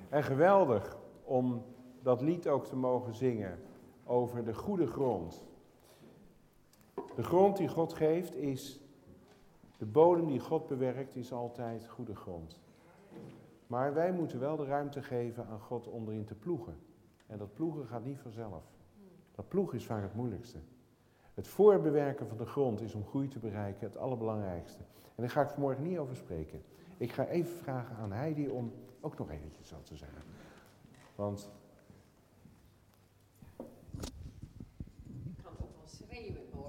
En geweldig om dat lied ook te mogen zingen over de goede grond. De grond die God geeft is, de bodem die God bewerkt is altijd goede grond. Maar wij moeten wel de ruimte geven aan God om erin te ploegen. En dat ploegen gaat niet vanzelf. Dat ploegen is vaak het moeilijkste. Het voorbewerken van de grond is om groei te bereiken het allerbelangrijkste. En daar ga ik vanmorgen niet over spreken. Ik ga even vragen aan Heidi om ook nog eventjes wat te zeggen. Want... Ik kan ook wel schreeuwen hoor.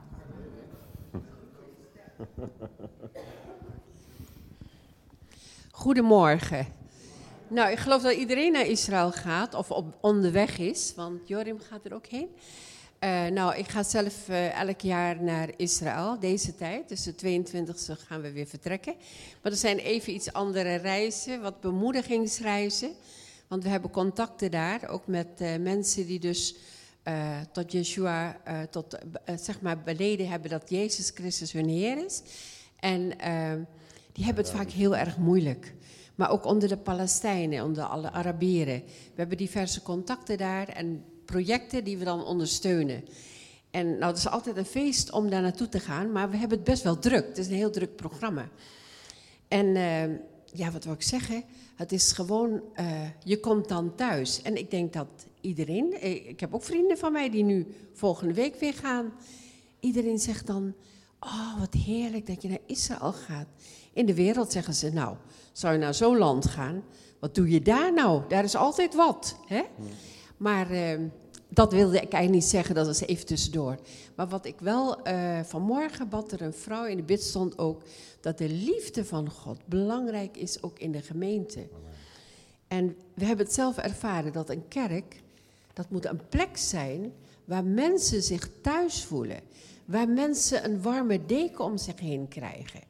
Goedemorgen. Nou, ik geloof dat iedereen naar Israël gaat of onderweg is, want Jorim gaat er ook heen. Ik ga zelf elk jaar naar Israël, deze tijd. Dus de 22e gaan we weer vertrekken. Maar er zijn even iets andere reizen, wat bemoedigingsreizen. Want we hebben contacten daar, ook met mensen die dus tot Yeshua, beleden hebben dat Jezus Christus hun Heer is. En die hebben het vaak heel erg moeilijk. Maar ook onder de Palestijnen, onder alle Arabieren. We hebben diverse contacten daar en projecten die we dan ondersteunen. En nou, het is altijd een feest om daar naartoe te gaan, maar we hebben het best wel druk. Het is een heel druk programma. En wat wil ik zeggen? Het is gewoon, je komt dan thuis. En ik denk dat iedereen, ik heb ook vrienden van mij die nu volgende week weer gaan. Iedereen zegt dan, oh wat heerlijk dat je naar Israël gaat. In de wereld zeggen ze, nou, zou je naar zo'n land gaan? Wat doe je daar nou? Daar is altijd wat, hè? Maar dat wilde ik eigenlijk niet zeggen, dat is even tussendoor. Maar wat ik wel, vanmorgen bad er een vrouw in de bid stond ook, dat de liefde van God belangrijk is ook in de gemeente. En we hebben het zelf ervaren dat een kerk, dat moet een plek zijn waar mensen zich thuis voelen. Waar mensen een warme deken om zich heen krijgen.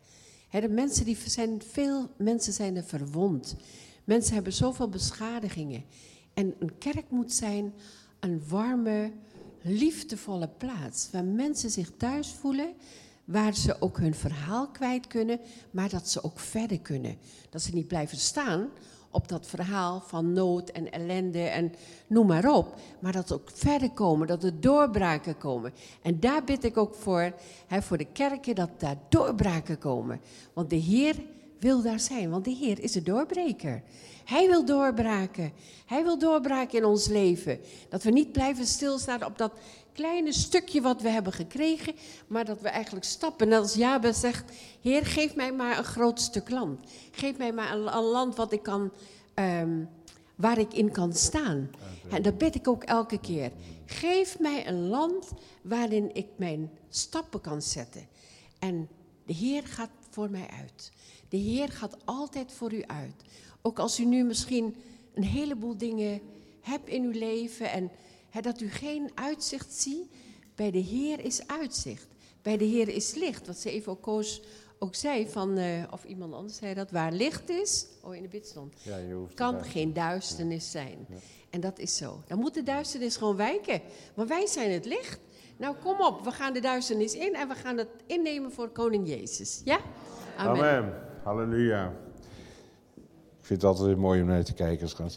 Veel mensen zijn er verwond. Mensen hebben zoveel beschadigingen. En een kerk moet zijn een warme, liefdevolle plaats. Waar mensen zich thuis voelen. Waar ze ook hun verhaal kwijt kunnen. Maar dat ze ook verder kunnen. Dat ze niet blijven staan op dat verhaal van nood en ellende en noem maar op. Maar dat ze ook verder komen, dat er doorbraken komen. En daar bid ik ook voor de kerken, dat daar doorbraken komen. Want de Heer wil daar zijn, want de Heer is de doorbreker. Hij wil doorbraken. Hij wil doorbraken in ons leven. Dat we niet blijven stilstaan op dat kleine stukje wat we hebben gekregen, maar dat we eigenlijk stappen. Net als Jabez zegt, Heer, geef mij maar een groot stuk land. Geef mij maar een land wat ik kan, waar ik in kan staan. En dat bid ik ook elke keer. Geef mij een land waarin ik mijn stappen kan zetten. En de Heer gaat voor mij uit. De Heer gaat altijd voor u uit. Ook als u nu misschien een heleboel dingen hebt in uw leven en dat u geen uitzicht ziet, bij de Heer is uitzicht. Bij de Heer is licht. Wat ze even ook zei, of iemand anders zei dat, waar licht is, in de bid stond, kan geen duisternis zijn. Ja. En dat is zo. Dan moet de duisternis gewoon wijken. Want wij zijn het licht. Nou kom op, we gaan de duisternis in en we gaan het innemen voor koning Jezus. Ja? Amen. Amen. Halleluja. Ik vind het altijd weer mooi om naar te kijken, schat.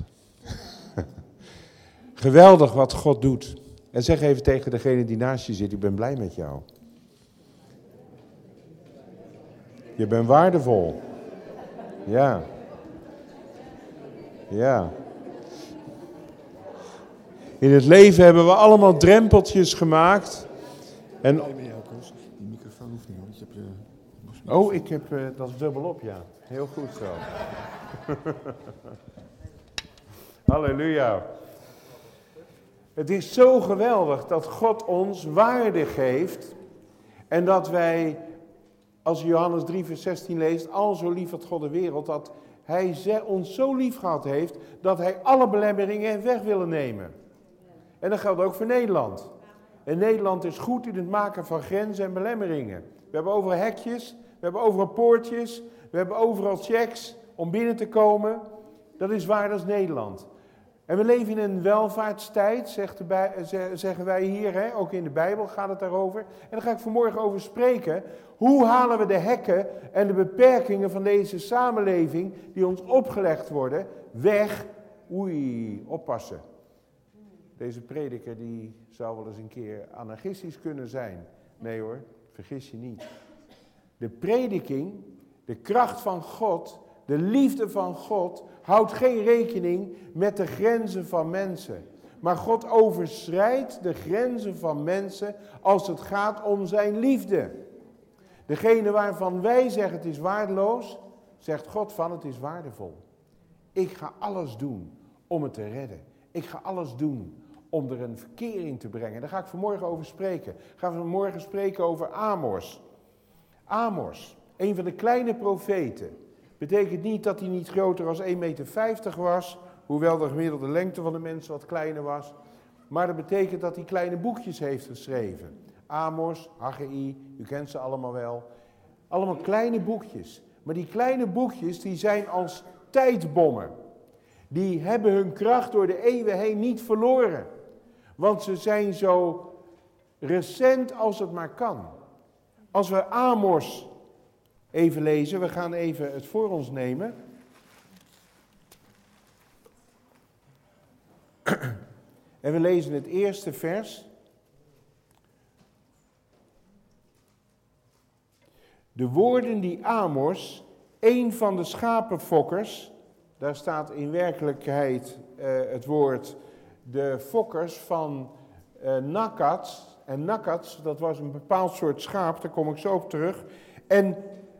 Geweldig wat God doet. En zeg even tegen degene die naast je zit, ik ben blij met jou. Je bent waardevol. Ja. Ja. In het leven hebben we allemaal drempeltjes gemaakt. En... De microfoon hoeft niet, want je hebt je... Oh, ik heb dat is dubbelop, ja. Heel goed zo. Halleluja. Het is zo geweldig dat God ons waarde geeft en dat wij, als je Johannes 3 vers 16 leest, al zo lief had God de wereld, dat hij ons zo lief gehad heeft, dat hij alle belemmeringen weg wil nemen. En dat geldt ook voor Nederland. En Nederland is goed in het maken van grenzen en belemmeringen. We hebben overal hekjes, we hebben overal poortjes, we hebben overal checks om binnen te komen. Dat is waar, dat is Nederland. En we leven in een welvaartstijd, zeggen wij hier, hè? Ook in de Bijbel gaat het daarover. En daar ga ik vanmorgen over spreken. Hoe halen we de hekken en de beperkingen van deze samenleving die ons opgelegd worden weg. Oei, oppassen. Deze prediker die zou wel eens een keer anarchistisch kunnen zijn. Nee hoor, vergis je niet. De prediking, de kracht van God, de liefde van God, houdt geen rekening met de grenzen van mensen. Maar God overschrijdt de grenzen van mensen als het gaat om zijn liefde. Degene waarvan wij zeggen het is waardeloos, zegt God van het is waardevol. Ik ga alles doen om het te redden. Ik ga alles doen om er een verkering te brengen. Daar ga ik vanmorgen over spreken. Ik ga vanmorgen spreken over Amos. Amos, een van de kleine profeten. Betekent niet dat hij niet groter dan 1,50 meter was, hoewel de gemiddelde lengte van de mensen wat kleiner was. Maar dat betekent dat hij kleine boekjes heeft geschreven. Amos, Haggai, u kent ze allemaal wel. Allemaal kleine boekjes. Maar die kleine boekjes die zijn als tijdbommen. Die hebben hun kracht door de eeuwen heen niet verloren. Want ze zijn zo recent als het maar kan. Als we Amos even lezen, we gaan even het voor ons nemen. En we lezen het eerste vers. De woorden die Amos, een van de schapenfokkers, daar staat in werkelijkheid het woord de fokkers van Nakats. En Nakats, dat was een bepaald soort schaap, daar kom ik zo op terug. En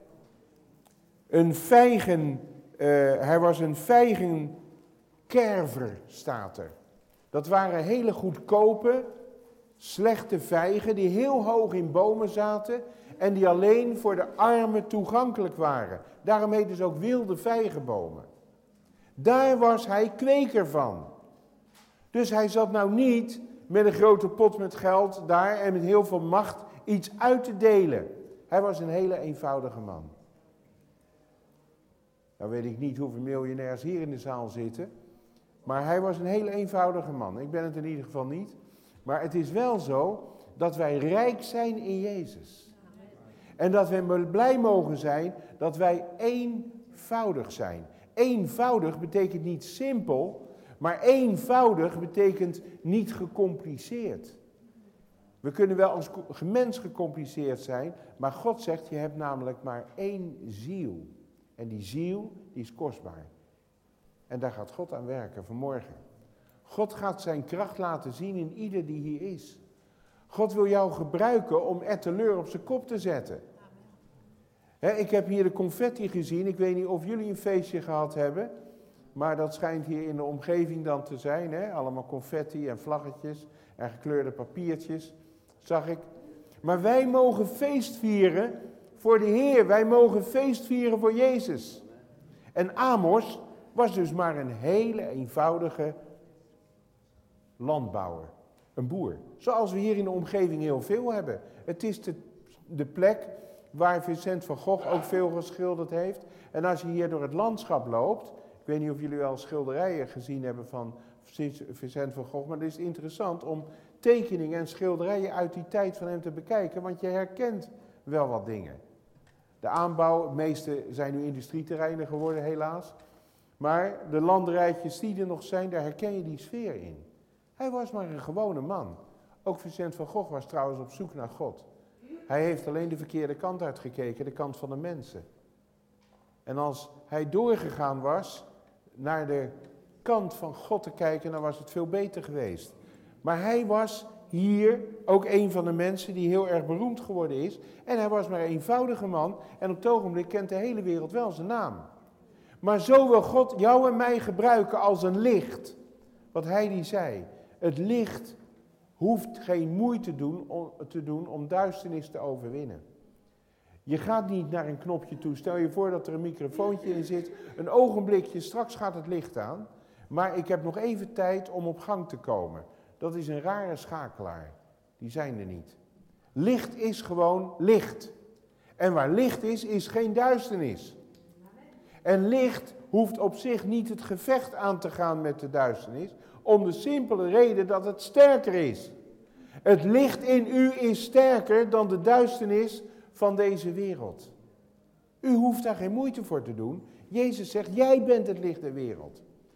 hij was een vijgenkerver, staat er. Dat waren hele goedkope, slechte vijgen die heel hoog in bomen zaten en die alleen voor de armen toegankelijk waren. Daarom heten ze ook wilde vijgenbomen. Daar was hij kweker van. Dus hij zat nou niet met een grote pot met geld daar en met heel veel macht iets uit te delen. Hij was een hele eenvoudige man. Nou weet ik niet hoeveel miljonairs hier in de zaal zitten, maar hij was een hele eenvoudige man. Ik ben het in ieder geval niet. Maar het is wel zo dat wij rijk zijn in Jezus. En dat we blij mogen zijn dat wij eenvoudig zijn. Eenvoudig betekent niet simpel, maar eenvoudig betekent niet gecompliceerd. We kunnen wel als mens gecompliceerd zijn, maar God zegt, je hebt namelijk maar één ziel. En die ziel, die is kostbaar. En daar gaat God aan werken vanmorgen. God gaat zijn kracht laten zien in ieder die hier is. God wil jou gebruiken om etteleur op zijn kop te zetten. Ik heb hier de confetti gezien. Ik weet niet of jullie een feestje gehad hebben. Maar dat schijnt hier in de omgeving dan te zijn. Hè? Allemaal confetti en vlaggetjes en gekleurde papiertjes. Zag ik. Maar wij mogen feest vieren voor de Heer. Wij mogen feest vieren voor Jezus. En Amos was dus maar een hele eenvoudige landbouwer. Een boer. Zoals we hier in de omgeving heel veel hebben. Het is de plek waar Vincent van Gogh ook veel geschilderd heeft. En als je hier door het landschap loopt, ik weet niet of jullie wel schilderijen gezien hebben van Vincent van Gogh, maar het is interessant om tekeningen en schilderijen uit die tijd van hem te bekijken, want je herkent wel wat dingen. De aanbouw, het meeste zijn nu industrieterreinen geworden helaas, maar de landerijtjes die er nog zijn, daar herken je die sfeer in. Hij was maar een gewone man. Ook Vincent van Gogh was trouwens op zoek naar God. Hij heeft alleen de verkeerde kant uitgekeken, de kant van de mensen. En als hij doorgegaan was naar de kant van God te kijken, dan was het veel beter geweest. Maar hij was hier ook een van de mensen die heel erg beroemd geworden is. En hij was maar een eenvoudige man. En op het ogenblik kent de hele wereld wel zijn naam. Maar zo wil God jou en mij gebruiken als een licht. Wat hij die zei. Het licht hoeft geen moeite te doen om duisternis te overwinnen. Je gaat niet naar een knopje toe. Stel je voor dat er een microfoontje in zit. Een ogenblikje, straks gaat het licht aan. Maar ik heb nog even tijd om op gang te komen. Dat is een rare schakelaar. Die zijn er niet. Licht is gewoon licht. En waar licht is, is geen duisternis. En licht hoeft op zich niet het gevecht aan te gaan met de duisternis. Om de simpele reden dat het sterker is. Het licht in u is sterker dan de duisternis van deze wereld. U hoeft daar geen moeite voor te doen. Jezus zegt, jij bent het licht der wereld.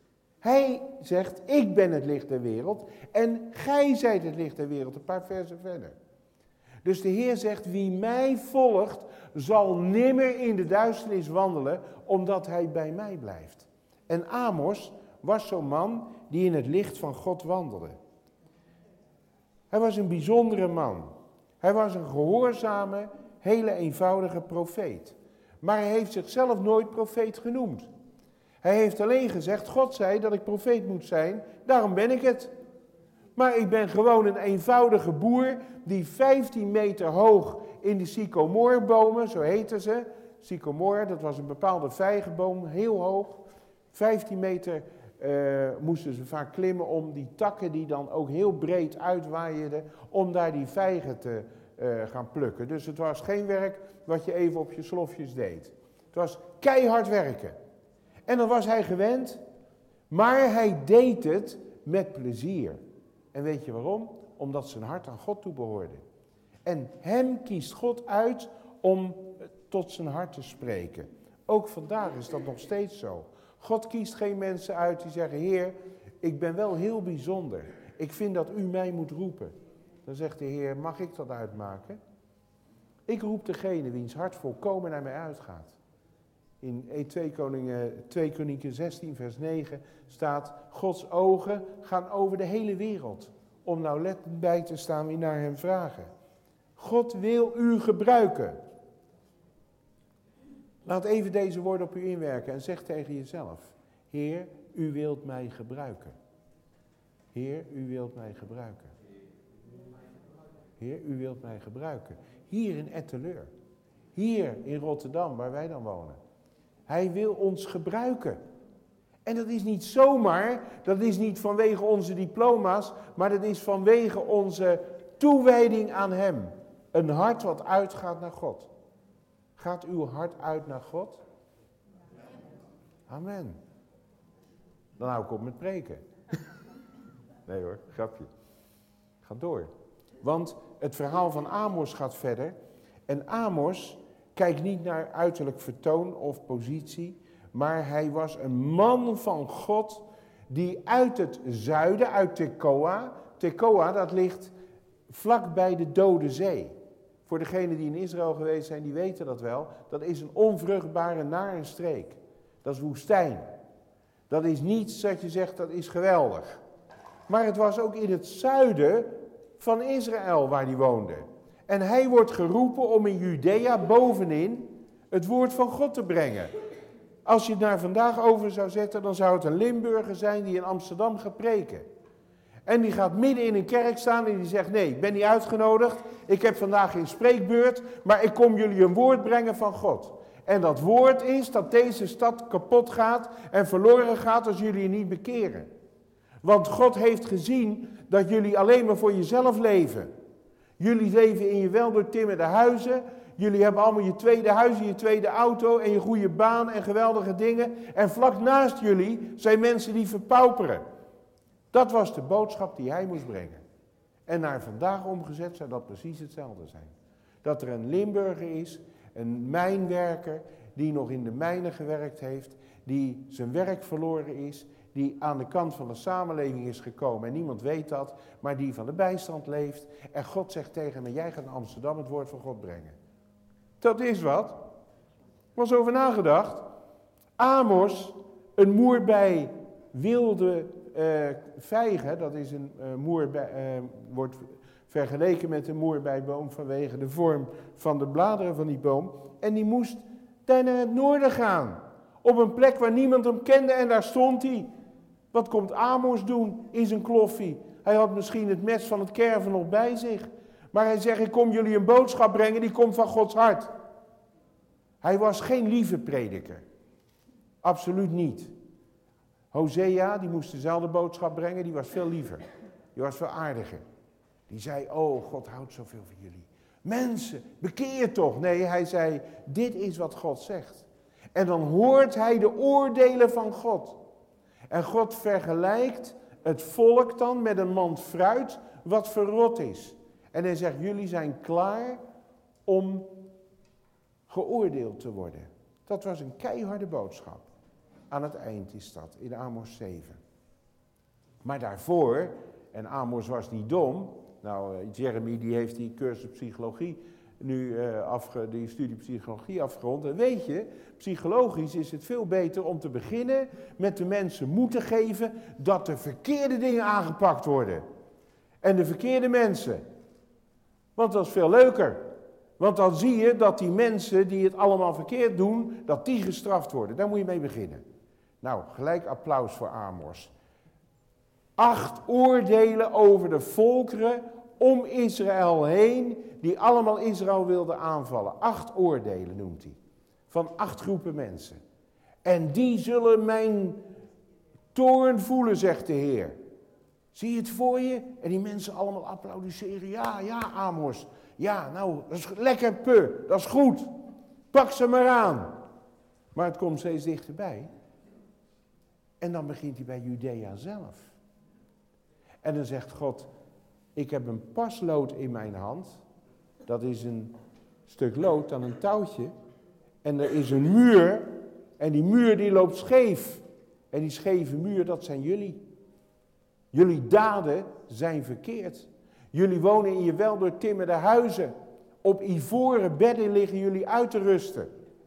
Hij zegt, ik ben het licht der wereld en gij zijt het licht der wereld, een paar versen verder. Dus de Heer zegt, wie mij volgt, zal nimmer in de duisternis wandelen, omdat hij bij mij blijft. En Amos was zo'n man die in het licht van God wandelde. Hij was een bijzondere man. Hij was een gehoorzame, hele eenvoudige profeet. Maar hij heeft zichzelf nooit profeet genoemd. Hij heeft alleen gezegd, God zei dat ik profeet moet zijn, daarom ben ik het. Maar ik ben gewoon een eenvoudige boer die 15 meter hoog in de sycomoorbomen, zo heten ze. Sycomoor, dat was een bepaalde vijgenboom, heel hoog. 15 meter moesten ze vaak klimmen om die takken die dan ook heel breed uitwaaierden, om daar die vijgen te gaan plukken. Dus het was geen werk wat je even op je slofjes deed. Het was keihard werken. En dan was hij gewend, maar hij deed het met plezier. En weet je waarom? Omdat zijn hart aan God toebehoorde. En hem kiest God uit om tot zijn hart te spreken. Ook vandaag is dat nog steeds zo. God kiest geen mensen uit die zeggen, Heer, ik ben wel heel bijzonder. Ik vind dat u mij moet roepen. Dan zegt de Heer, mag ik dat uitmaken? Ik roep degene wiens hart volkomen naar mij uitgaat. In 2 Kronieken 16 vers 9 staat, Gods ogen gaan over de hele wereld. Om nauwlettend bij te staan wie naar hem vragen. God wil u gebruiken. Laat even deze woorden op u inwerken en zeg tegen jezelf. Heer, u wilt mij gebruiken. Heer, u wilt mij gebruiken. Heer, u wilt mij gebruiken. Hier in Etteleur. Hier in Rotterdam, waar wij dan wonen. Hij wil ons gebruiken. En dat is niet zomaar, dat is niet vanwege onze diploma's, maar dat is vanwege onze toewijding aan hem. Een hart wat uitgaat naar God. Gaat uw hart uit naar God? Amen. Dan hou ik op met preken. Nee hoor, grapje. Ga door. Want het verhaal van Amos gaat verder. En Amos kijkt niet naar uiterlijk vertoon of positie, maar hij was een man van God die uit het zuiden, uit Tekoa. Tekoa, dat ligt vlak bij de Dode Zee. Voor degenen die in Israël geweest zijn, die weten dat wel. Dat is een onvruchtbare, nare streek. Dat is woestijn. Dat is niets dat je zegt, dat is geweldig. Maar het was ook in het zuiden van Israël waar hij woonde. En hij wordt geroepen om in Judea bovenin het woord van God te brengen. Als je het naar vandaag over zou zetten, dan zou het een Limburger zijn die in Amsterdam gaat preken. En die gaat midden in een kerk staan en die zegt, nee, ik ben niet uitgenodigd. Ik heb vandaag geen spreekbeurt, maar ik kom jullie een woord brengen van God. En dat woord is dat deze stad kapot gaat en verloren gaat als jullie je niet bekeren. Want God heeft gezien dat jullie alleen maar voor jezelf leven. Jullie leven in je weldoortimmerde huizen. Jullie hebben allemaal je tweede huis, je tweede auto en je goede baan en geweldige dingen. En vlak naast jullie zijn mensen die verpauperen. Dat was de boodschap die hij moest brengen. En naar vandaag omgezet zou dat precies hetzelfde zijn. Dat er een Limburger is, een mijnwerker die nog in de mijnen gewerkt heeft, die zijn werk verloren is, die aan de kant van de samenleving is gekomen en niemand weet dat, maar die van de bijstand leeft. En God zegt tegen me, jij gaat naar Amsterdam het woord van God brengen. Dat is wat. Was over nagedacht. Amos, een moerbei wilde vijgen, dat is een wordt vergeleken met een moerbeiboom vanwege de vorm van de bladeren van die boom. En die moest daar naar het noorden gaan. Op een plek waar niemand hem kende en daar stond hij. Wat komt Amos doen in zijn kloffie? Hij had misschien het mes van het kerven nog bij zich. Maar hij zegt, ik kom jullie een boodschap brengen, die komt van Gods hart. Hij was geen lieve prediker. Absoluut niet. Hosea, die moest dezelfde boodschap brengen, die was veel liever. Die was veel aardiger. Die zei, oh, God houdt zoveel van jullie. Mensen, bekeer toch. Nee, hij zei, dit is wat God zegt. En dan hoort hij de oordelen van God. En God vergelijkt het volk dan met een mand fruit wat verrot is. En hij zegt, jullie zijn klaar om geoordeeld te worden. Dat was een keiharde boodschap. Aan het eind is dat, in Amos 7. Maar daarvoor, en Amos was niet dom, Jeremy die heeft die cursus psychologie nu die studie psychologie afgerond. En weet je, psychologisch is het veel beter om te beginnen met de mensen moed te geven dat de verkeerde dingen aangepakt worden. En de verkeerde mensen. Want dat is veel leuker. Want dan zie je dat die mensen die het allemaal verkeerd doen, dat die gestraft worden. Daar moet je mee beginnen. Nou, gelijk applaus voor Amos. 8 oordelen over de volkeren om Israël heen, die allemaal Israël wilden aanvallen. 8 oordelen noemt hij. Van 8 groepen mensen. En die zullen mijn toorn voelen, zegt de Heer. Zie je het voor je? En die mensen allemaal applaudisseren. Ja, Amos. Ja, nou, dat is lekker pu. Dat is goed. Pak ze maar aan. Maar het komt steeds dichterbij. En dan begint hij bij Judea zelf. En dan zegt God, ik heb een paslood in mijn hand. Dat is een stuk lood aan een touwtje. En er is een muur. En die muur die loopt scheef. En die scheve muur, dat zijn jullie. Jullie daden zijn verkeerd. Jullie wonen in je weldoortimmerde huizen. Op ivoren bedden liggen jullie uit te rusten.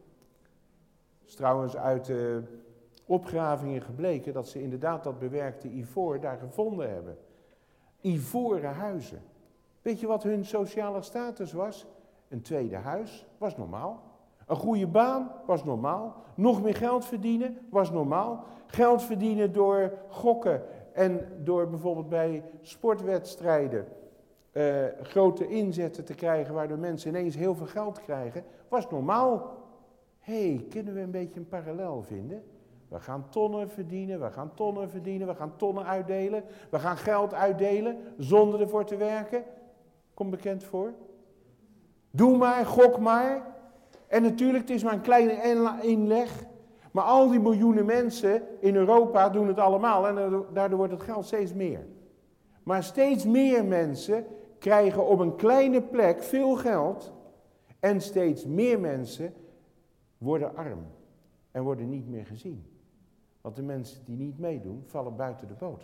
Het is trouwens uit de opgravingen gebleken dat ze inderdaad dat bewerkte ivoor daar gevonden hebben. Ivoren huizen. Weet je wat hun sociale status was? Een tweede huis was normaal. Een goede baan was normaal. Nog meer geld verdienen was normaal. Geld verdienen door gokken en door bijvoorbeeld bij sportwedstrijden grote inzetten te krijgen, waardoor mensen ineens heel veel geld krijgen, was normaal. Kunnen we een beetje een parallel vinden? We gaan tonnen verdienen, we gaan tonnen uitdelen, we gaan geld uitdelen zonder ervoor te werken. Komt bekend voor? Doe maar, gok maar. En natuurlijk, het is maar een kleine inleg. Maar al die miljoenen mensen in Europa doen het allemaal en daardoor wordt het geld steeds meer. Maar steeds meer mensen krijgen op een kleine plek veel geld en steeds meer mensen worden arm en worden niet meer gezien. Want de mensen die niet meedoen, vallen buiten de boot.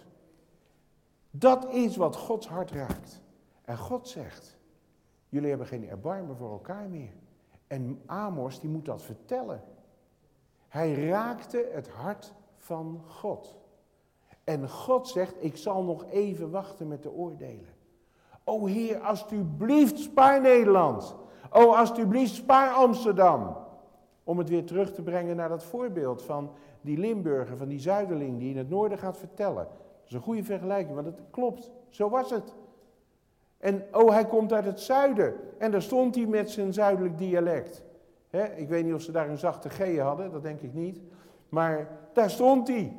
Dat is wat Gods hart raakt. En God zegt, jullie hebben geen erbarmen voor elkaar meer. En Amos, die moet dat vertellen. Hij raakte het hart van God. En God zegt, ik zal nog even wachten met de oordelen. O Heer, alstublieft spaar Nederland. O, alstublieft spaar Amsterdam. Om het weer terug te brengen naar dat voorbeeld van die Limburger, van die Zuiderling die in het noorden gaat vertellen. Dat is een goede vergelijking, want het klopt. Zo was het. En hij komt uit het zuiden. En daar stond hij met zijn zuidelijk dialect. Ik weet niet of ze daar een zachte G hadden, dat denk ik niet. Maar daar stond hij.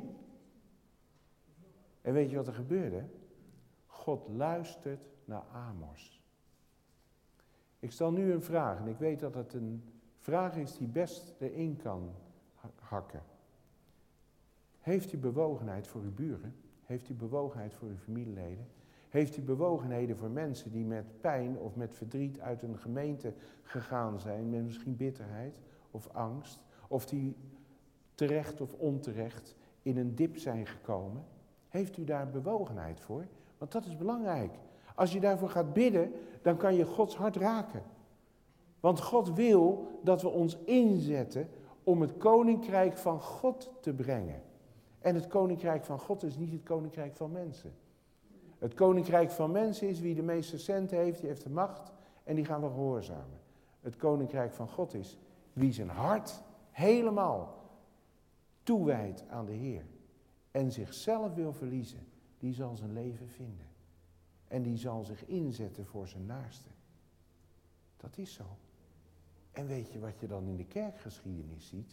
En weet je wat er gebeurde? God luistert naar Amos. Ik stel nu een vraag en ik weet dat het een vraag is die best erin kan hakken. Heeft u bewogenheid voor uw buren? Heeft u bewogenheid voor uw familieleden? Heeft u bewogenheden voor mensen die met pijn of met verdriet uit een gemeente gegaan zijn, met misschien bitterheid of angst, of die terecht of onterecht in een dip zijn gekomen? Heeft u daar bewogenheid voor? Want dat is belangrijk. Als je daarvoor gaat bidden, dan kan je Gods hart raken. Want God wil dat we ons inzetten om het koninkrijk van God te brengen. En het koninkrijk van God is niet het koninkrijk van mensen. Het koninkrijk van mensen is wie de meeste centen heeft, die heeft de macht en die gaan we gehoorzamen. Het koninkrijk van God is wie zijn hart helemaal toewijdt aan de Heer. En zichzelf wil verliezen, die zal zijn leven vinden. En die zal zich inzetten voor zijn naaste. Dat is zo. En weet je wat je dan in de kerkgeschiedenis ziet?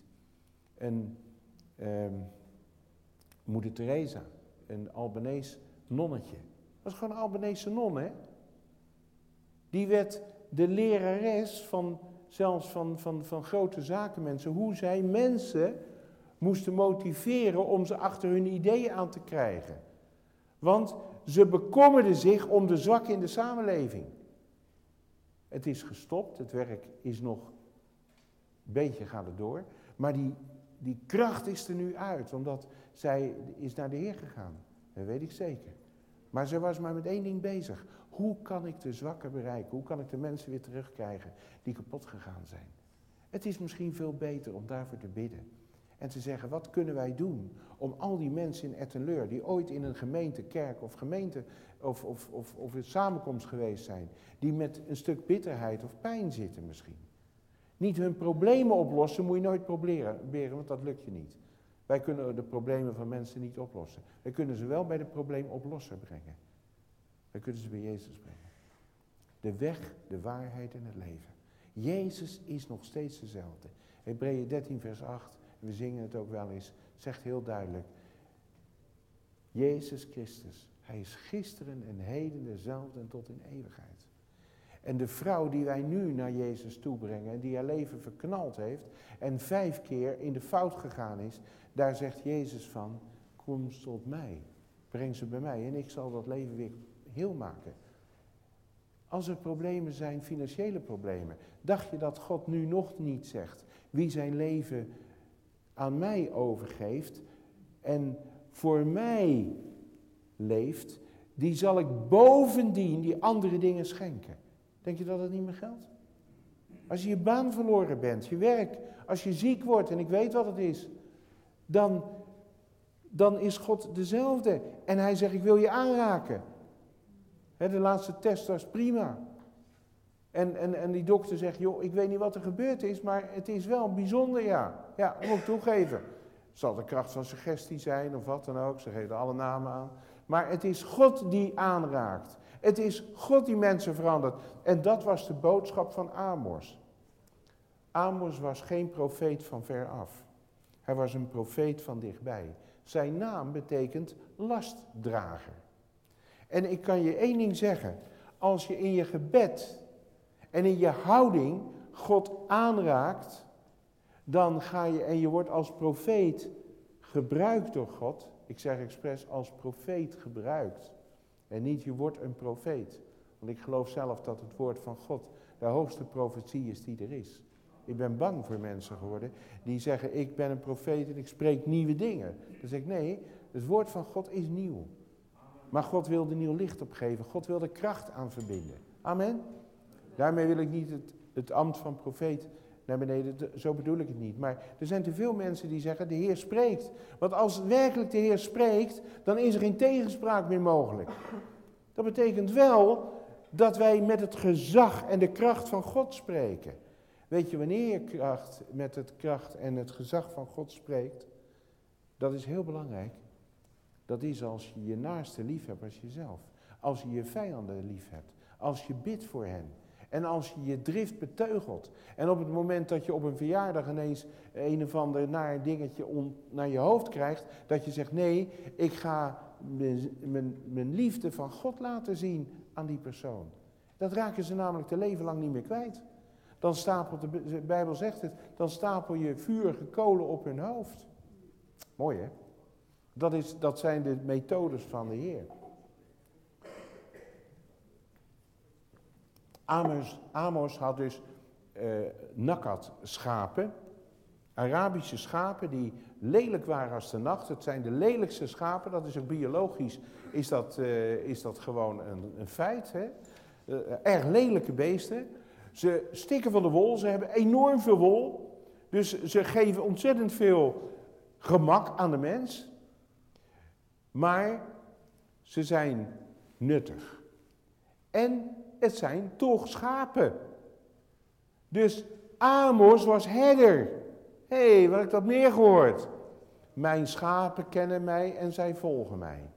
Moeder Teresa, een Albanees nonnetje. Dat was gewoon een Albanese non, hè? Die werd de lerares van, zelfs van grote zakenmensen, hoe zij mensen moesten motiveren om ze achter hun ideeën aan te krijgen. Want ze bekommerden zich om de zwakken in de samenleving. Het is gestopt, het werk is nog een beetje gaat het door, maar die kracht is er nu uit, omdat zij is naar de Heer gegaan. Dat weet ik zeker. Maar ze was maar met één ding bezig. Hoe kan ik de zwakken bereiken? Hoe kan ik de mensen weer terugkrijgen die kapot gegaan zijn? Het is misschien veel beter om daarvoor te bidden. En te zeggen, wat kunnen wij doen om al die mensen in Etten-Leur, die ooit in een gemeente, kerk of gemeente of een samenkomst geweest zijn, die met een stuk bitterheid of pijn zitten misschien. Niet hun problemen oplossen, moet je nooit proberen, want dat lukt je niet. Wij kunnen de problemen van mensen niet oplossen. Wij kunnen ze wel bij de probleemoplosser brengen. Wij kunnen ze bij Jezus brengen. De weg, de waarheid en het leven. Jezus is nog steeds dezelfde. Hebreeën 13 vers 8, we zingen het ook wel eens, zegt heel duidelijk. Jezus Christus, hij is gisteren en heden dezelfde en tot in eeuwigheid. En de vrouw die wij nu naar Jezus toebrengen en die haar leven verknald heeft en 5 keer in de fout gegaan is, daar zegt Jezus van, kom tot mij, breng ze bij mij en ik zal dat leven weer heel maken. Als er problemen zijn, financiële problemen, dacht je dat God nu nog niet zegt, wie zijn leven aan mij overgeeft en voor mij leeft, die zal ik bovendien die andere dingen schenken. Denk je dat het niet meer geldt? Als je je baan verloren bent, je werk, als je ziek wordt en ik weet wat het is, dan is God dezelfde. En hij zegt, ik wil je aanraken. De laatste test was prima. En die dokter zegt, joh, ik weet niet wat er gebeurd is, maar het is wel bijzonder, ja. Ja, dat moet ik toegeven. Het zal de kracht van suggestie zijn of wat dan ook, ze geven alle namen aan. Maar het is God die aanraakt. Het is God die mensen verandert. En dat was de boodschap van Amos. Amos was geen profeet van ver af. Hij was een profeet van dichtbij. Zijn naam betekent lastdrager. En ik kan je één ding zeggen. Als je in je gebed en in je houding God aanraakt, dan ga je en je wordt als profeet gebruikt door God. Ik zeg expres als profeet gebruikt. En niet je wordt een profeet. Want ik geloof zelf dat het woord van God de hoogste profetie is die er is. Ik ben bang voor mensen geworden die zeggen, ik ben een profeet en ik spreek nieuwe dingen. Dan zeg ik, nee, het woord van God is nieuw. Maar God wil er nieuw licht op geven. God wil er kracht aan verbinden. Amen. Daarmee wil ik niet het ambt van profeet naar beneden, zo bedoel ik het niet. Maar er zijn te veel mensen die zeggen, de Heer spreekt. Want als werkelijk de Heer spreekt, dan is er geen tegenspraak meer mogelijk. Dat betekent wel dat wij met het gezag en de kracht van God spreken. Weet je wanneer je met het kracht en het gezag van God spreekt? Dat is heel belangrijk. Dat is als je je naaste lief hebt als jezelf. Als je je vijanden lief hebt. Als je bidt voor hen. En als je je drift beteugelt. En op het moment dat je op een verjaardag ineens een of ander naar dingetje naar je hoofd krijgt. Dat je zegt, nee, ik ga mijn liefde van God laten zien aan die persoon. Dat raken ze namelijk te leven lang niet meer kwijt. Dan stapelt, de Bijbel zegt het, dan stapel je vurige kolen op hun hoofd. Mooi hè? Dat zijn de methodes van de Heer. Amos had dus nakat schapen, Arabische schapen die lelijk waren als de nacht. Het zijn de lelijkste schapen, dat is ook biologisch, is dat gewoon een feit. Hè? Erg lelijke beesten. Ze stikken van de wol, ze hebben enorm veel wol. Dus ze geven ontzettend veel gemak aan de mens. Maar ze zijn nuttig. En het zijn toch schapen. Dus Amos was herder. Hé, wat heb ik dat meer gehoord? Mijn schapen kennen mij en zij volgen mij.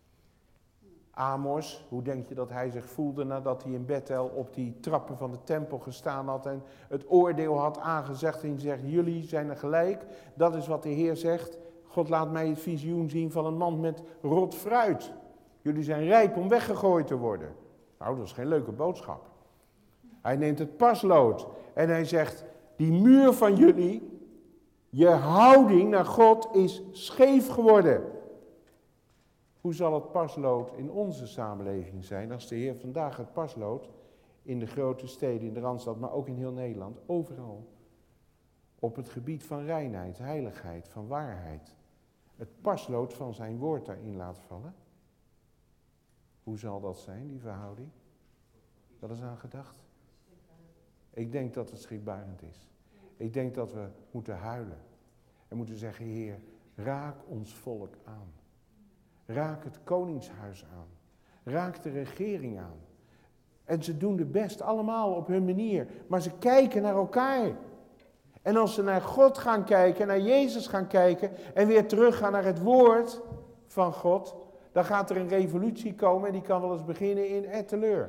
Amos, hoe denk je dat hij zich voelde nadat hij in Bethel op die trappen van de tempel gestaan had en het oordeel had aangezegd en zegt, jullie zijn er gelijk. Dat is wat de Heer zegt. God laat mij het visioen zien van een man met rot fruit. Jullie zijn rijp om weggegooid te worden. Nou, dat is geen leuke boodschap. Hij neemt het paslood en hij zegt, die muur van jullie, je houding naar God is scheef geworden. Hoe zal het paslood in onze samenleving zijn als de Heer vandaag het paslood in de grote steden, in de Randstad, maar ook in heel Nederland, overal, op het gebied van reinheid, heiligheid, van waarheid, het paslood van zijn woord daarin laat vallen? Hoe zal dat zijn, die verhouding? Wat is aan gedacht? Ik denk dat het schrikbarend is. Ik denk dat we moeten huilen. En moeten zeggen, Heer, raak ons volk aan. Raak het koningshuis aan. Raak de regering aan. En ze doen het best, allemaal op hun manier. Maar ze kijken naar elkaar. En als ze naar God gaan kijken, naar Jezus gaan kijken en weer teruggaan naar het woord van God, dan gaat er een revolutie komen en die kan wel eens beginnen in Etteleur.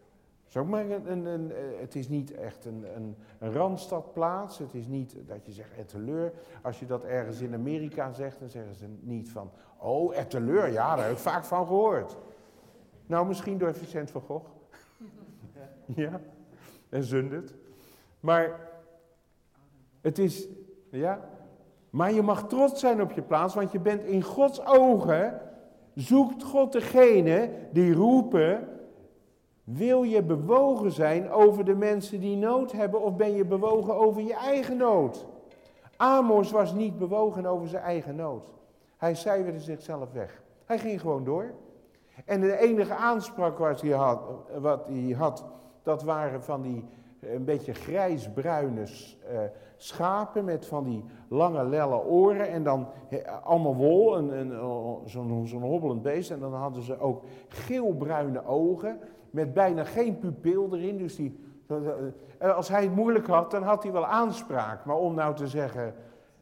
Het is niet echt een randstadplaats. Het is niet dat je zegt Etteleur. Als je dat ergens in Amerika zegt, dan zeggen ze niet van, oh Etteleur, ja, daar heb ik vaak van gehoord. Nou, misschien door Vincent van Gogh. Ja, en Zundert. Maar het is, ja, maar je mag trots zijn op je plaats, want je bent in Gods ogen, zoekt God degene die roepen, wil je bewogen zijn over de mensen die nood hebben, of ben je bewogen over je eigen nood? Amos was niet bewogen over zijn eigen nood. Hij cijferde zichzelf weg. Hij ging gewoon door. En de enige aanspraak wat hij had, dat waren van die een beetje grijsbruine schapen met van die lange lelle oren en dan allemaal wol, zo'n hobbelend beest. En dan hadden ze ook geelbruine ogen met bijna geen pupil erin. Dus als hij het moeilijk had, dan had hij wel aanspraak. Maar om nou te zeggen,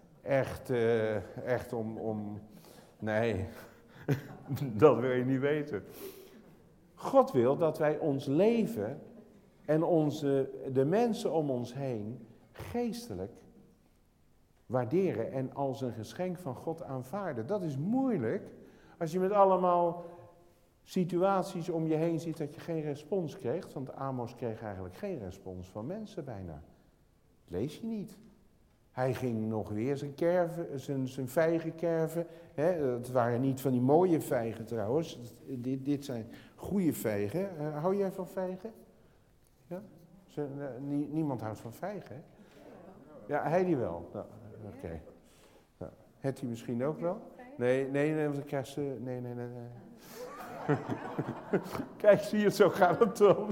echt om nee, dat wil je niet weten. God wil dat wij ons leven en de mensen om ons heen geestelijk waarderen en als een geschenk van God aanvaarden. Dat is moeilijk als je met allemaal situaties om je heen ziet dat je geen respons kreeg. Want Amos kreeg eigenlijk geen respons van mensen bijna. Dat lees je niet. Hij ging nog weer zijn vijgen kerven. Het waren niet van die mooie vijgen trouwens. Dit zijn goede vijgen. Hou jij van vijgen? Ja? Niemand houdt van vijgen, hè? Ja, hij die wel. Nou, oké. Nou, het hij misschien ook wel? Nee, want dan krijg ze... Nee. Kijk, zie je het, zo gaat het dan.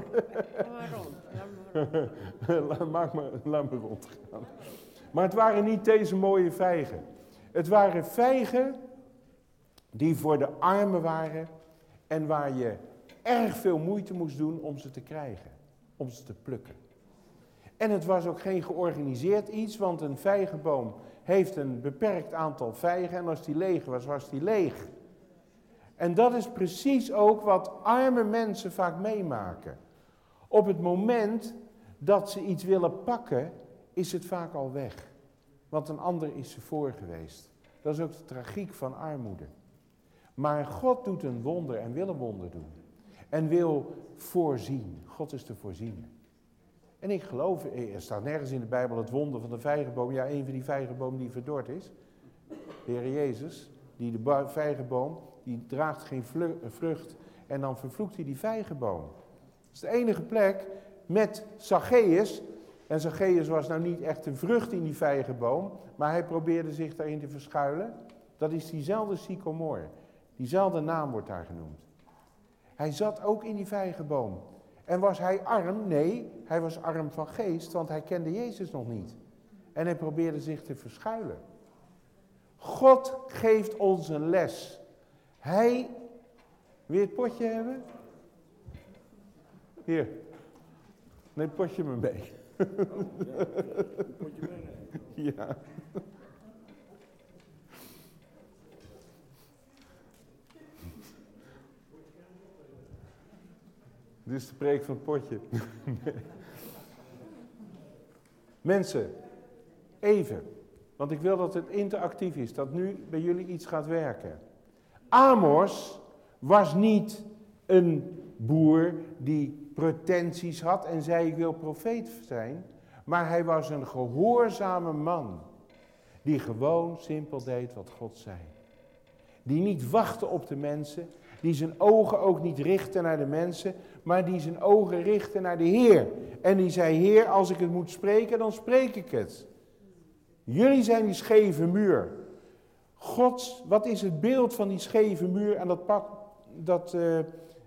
Laat me rondgaan. Maar het waren niet deze mooie vijgen. Het waren vijgen die voor de armen waren en waar je erg veel moeite moest doen om ze te krijgen, om ze te plukken. En het was ook geen georganiseerd iets, want een vijgenboom heeft een beperkt aantal vijgen en als die leeg was, was die leeg. En dat is precies ook wat arme mensen vaak meemaken. Op het moment dat ze iets willen pakken, is het vaak al weg. Want een ander is ze voor geweest. Dat is ook de tragiek van armoede. Maar God doet een wonder en wil een wonder doen. En wil voorzien. God is de voorziener. En ik geloof, er staat nergens in de Bijbel het wonder van de vijgenboom. Ja, een van die vijgenboom die verdord is. De Heer Jezus, die de vijgenboom, die draagt geen vrucht. En dan vervloekt hij die vijgenboom. Dat is de enige plek met Zacchaeus. En Zacchaeus was nou niet echt een vrucht in die vijgenboom, maar hij probeerde zich daarin te verschuilen. Dat is diezelfde sycomoor. Diezelfde naam wordt daar genoemd. Hij zat ook in die vijgenboom. En was hij arm? Nee, hij was arm van geest, want hij kende Jezus nog niet. En hij probeerde zich te verschuilen. God geeft ons een les. Wil je het potje hebben? Hier. Neem het potje maar mee. Ja. Dit is de preek van het potje. Mensen, even. Want ik wil dat het interactief is. Dat nu bij jullie iets gaat werken. Amos was niet een boer die pretenties had en zei ik wil profeet zijn. Maar hij was een gehoorzame man. Die gewoon simpel deed wat God zei. Die niet wachtte op de mensen. Die zijn ogen ook niet richtte naar de mensen. Maar die zijn ogen richtte naar de Heer. En die zei, Heer, als ik het moet spreken, dan spreek ik het. Jullie zijn die scheve muur. Wat is het beeld van die scheve muur? En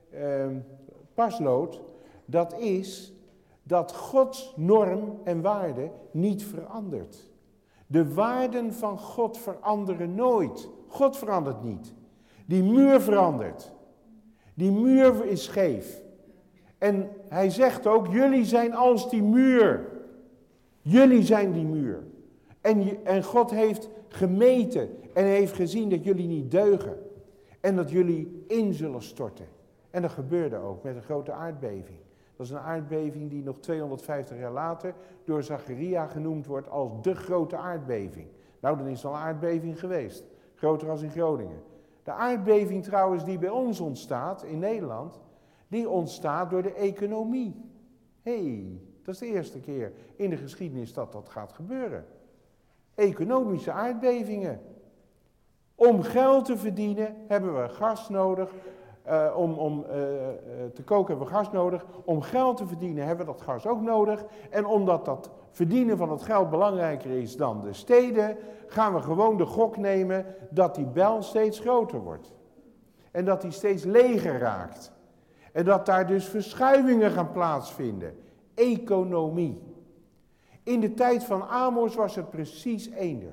paslood, dat is dat Gods norm en waarde niet verandert. De waarden van God veranderen nooit. God verandert niet. Die muur verandert. Die muur is scheef. En hij zegt ook, jullie zijn als die muur. Jullie zijn die muur. En God heeft gemeten en heeft gezien dat jullie niet deugen. En dat jullie in zullen storten. En dat gebeurde ook met een grote aardbeving. Dat is een aardbeving die nog 250 jaar later door Zacharia genoemd wordt als de grote aardbeving. Nou, dan is er al een aardbeving geweest. Groter als in Groningen. De aardbeving trouwens die bij ons ontstaat, in Nederland, die ontstaat door de economie. Dat is de eerste keer in de geschiedenis dat dat gaat gebeuren. Economische aardbevingen. Om geld te verdienen hebben we gas nodig. Om te koken hebben we gas nodig. Om geld te verdienen hebben we dat gas ook nodig. En omdat dat verdienen van het geld belangrijker is dan de steden, gaan we gewoon de gok nemen dat die bel steeds groter wordt. En dat die steeds leger raakt. En dat daar dus verschuivingen gaan plaatsvinden. Economie. In de tijd van Amos was het precies eender.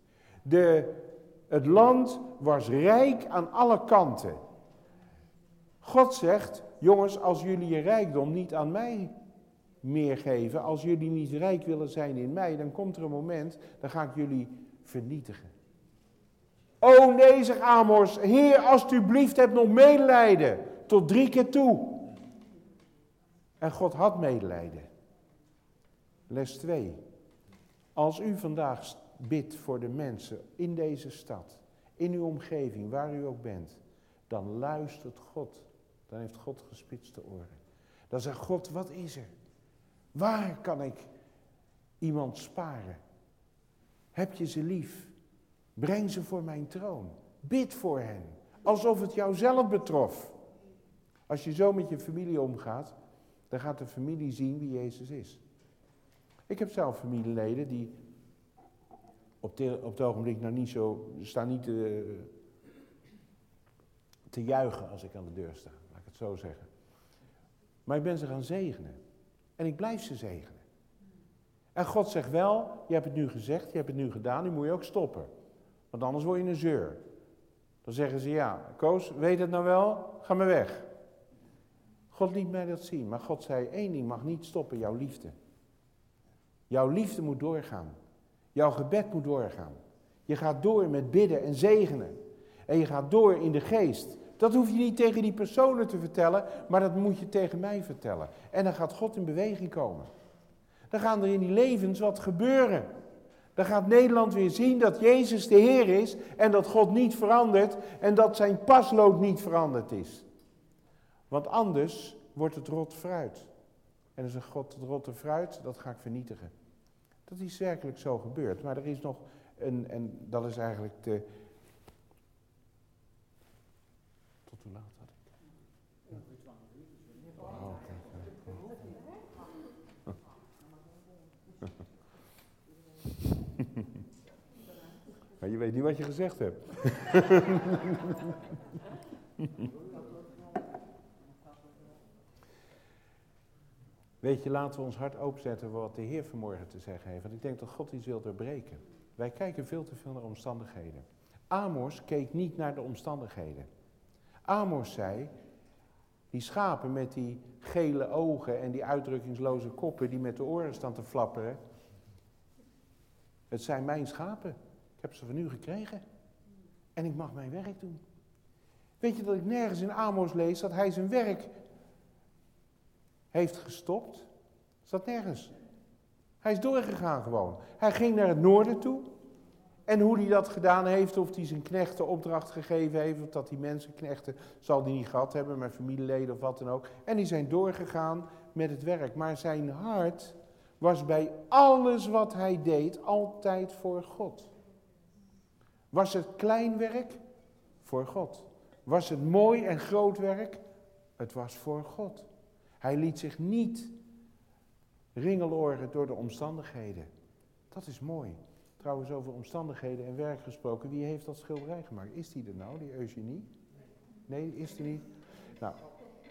Het land was rijk aan alle kanten. God zegt, jongens, als jullie je rijkdom niet aan mij meer geven, als jullie niet rijk willen zijn in mij, dan komt er een moment, dan ga ik jullie vernietigen. O nee, zegt Amos, Heer, alstublieft, heb nog medelijden, tot 3 keer toe. En God had medelijden. Les 2. Als u vandaag bidt voor de mensen in deze stad, in uw omgeving, waar u ook bent, dan luistert God. Dan heeft God gespitste oren. Dan zegt God, wat is er? Waar kan ik iemand sparen? Heb je ze lief? Breng ze voor mijn troon. Bid voor hen. Alsof het jou zelf betrof. Als je zo met je familie omgaat, dan gaat de familie zien wie Jezus is. Ik heb zelf familieleden die op het ogenblik nou niet zo, staan niet te juichen als ik aan de deur sta, laat ik het zo zeggen. Maar ik ben ze gaan zegenen. En ik blijf ze zegenen. En God zegt wel, je hebt het nu gezegd, je hebt het nu gedaan, nu moet je ook stoppen. Want anders word je een zeur. Dan zeggen ze, ja, Koos, weet het nou wel? Ga maar weg. God liet mij dat zien, maar God zei, 1 ding mag niet stoppen, jouw liefde. Jouw liefde moet doorgaan. Jouw gebed moet doorgaan. Je gaat door met bidden en zegenen. En je gaat door in de geest. Dat hoef je niet tegen die personen te vertellen, maar dat moet je tegen mij vertellen. En dan gaat God in beweging komen. Dan gaan er in die levens wat gebeuren. Dan gaat Nederland weer zien dat Jezus de Heer is en dat God niet verandert en dat zijn paslood niet veranderd is. Want anders wordt het rot fruit. En dan zegt God, het rotte fruit, dat ga ik vernietigen. Dat is werkelijk zo gebeurd. Maar er is nog en dat is eigenlijk de... Tot hoe laat had ik? Ja. Oh, okay. Maar je weet niet wat je gezegd hebt. Weet je, laten we ons hart openzetten voor wat de Heer vanmorgen te zeggen heeft. Want ik denk dat God iets wil doorbreken. Wij kijken veel te veel naar omstandigheden. Amos keek niet naar de omstandigheden. Amos zei, die schapen met die gele ogen en die uitdrukkingsloze koppen die met de oren staan te flapperen. Het zijn mijn schapen. Ik heb ze van u gekregen. En ik mag mijn werk doen. Weet je dat ik nergens in Amos lees dat hij zijn werk heeft gestopt? Staat nergens. Hij is doorgegaan gewoon. Hij ging naar het noorden toe. En hoe hij dat gedaan heeft, of hij zijn knechten opdracht gegeven heeft, of dat die mensenknechten, zal hij niet gehad hebben, maar familieleden of wat dan ook. En die zijn doorgegaan met het werk. Maar zijn hart was bij alles wat hij deed altijd voor God. Was het klein werk? Voor God. Was het mooi en groot werk? Het was voor God. Hij liet zich niet ringeloren door de omstandigheden. Dat is mooi. Trouwens, over omstandigheden en werk gesproken, wie heeft dat schilderij gemaakt? Is die er nou, die Eugenie? Nee, is die niet? Nou,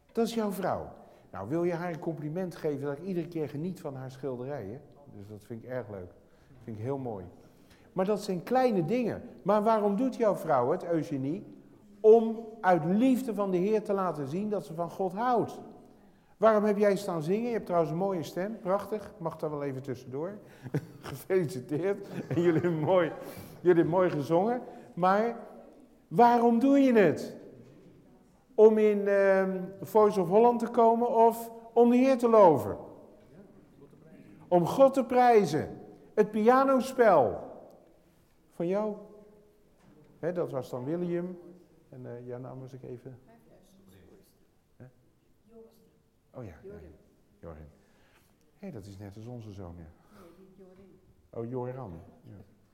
Dat is jouw vrouw. Nou, wil je haar een compliment geven dat ik iedere keer geniet van haar schilderijen? Dus dat vind ik erg leuk. Dat vind ik heel mooi. Maar dat zijn kleine dingen. Maar waarom doet jouw vrouw het, Eugenie? Om uit liefde van de Heer te laten zien dat ze van God houdt. Waarom heb jij staan zingen? Je hebt trouwens een mooie stem, prachtig. Mag daar wel even tussendoor. Gefeliciteerd. En jullie hebben mooi gezongen. Maar waarom doe je het? Om in Voice of Holland te komen of om de Heer te loven? Om God te prijzen. Het pianospel. Van jou? Dat was dan William. En jouw naam was ik even... Oh ja, Jorin. Hé, dat is net als onze zoon, ja. Nee, niet Jorin. Oh, Joran. Ja.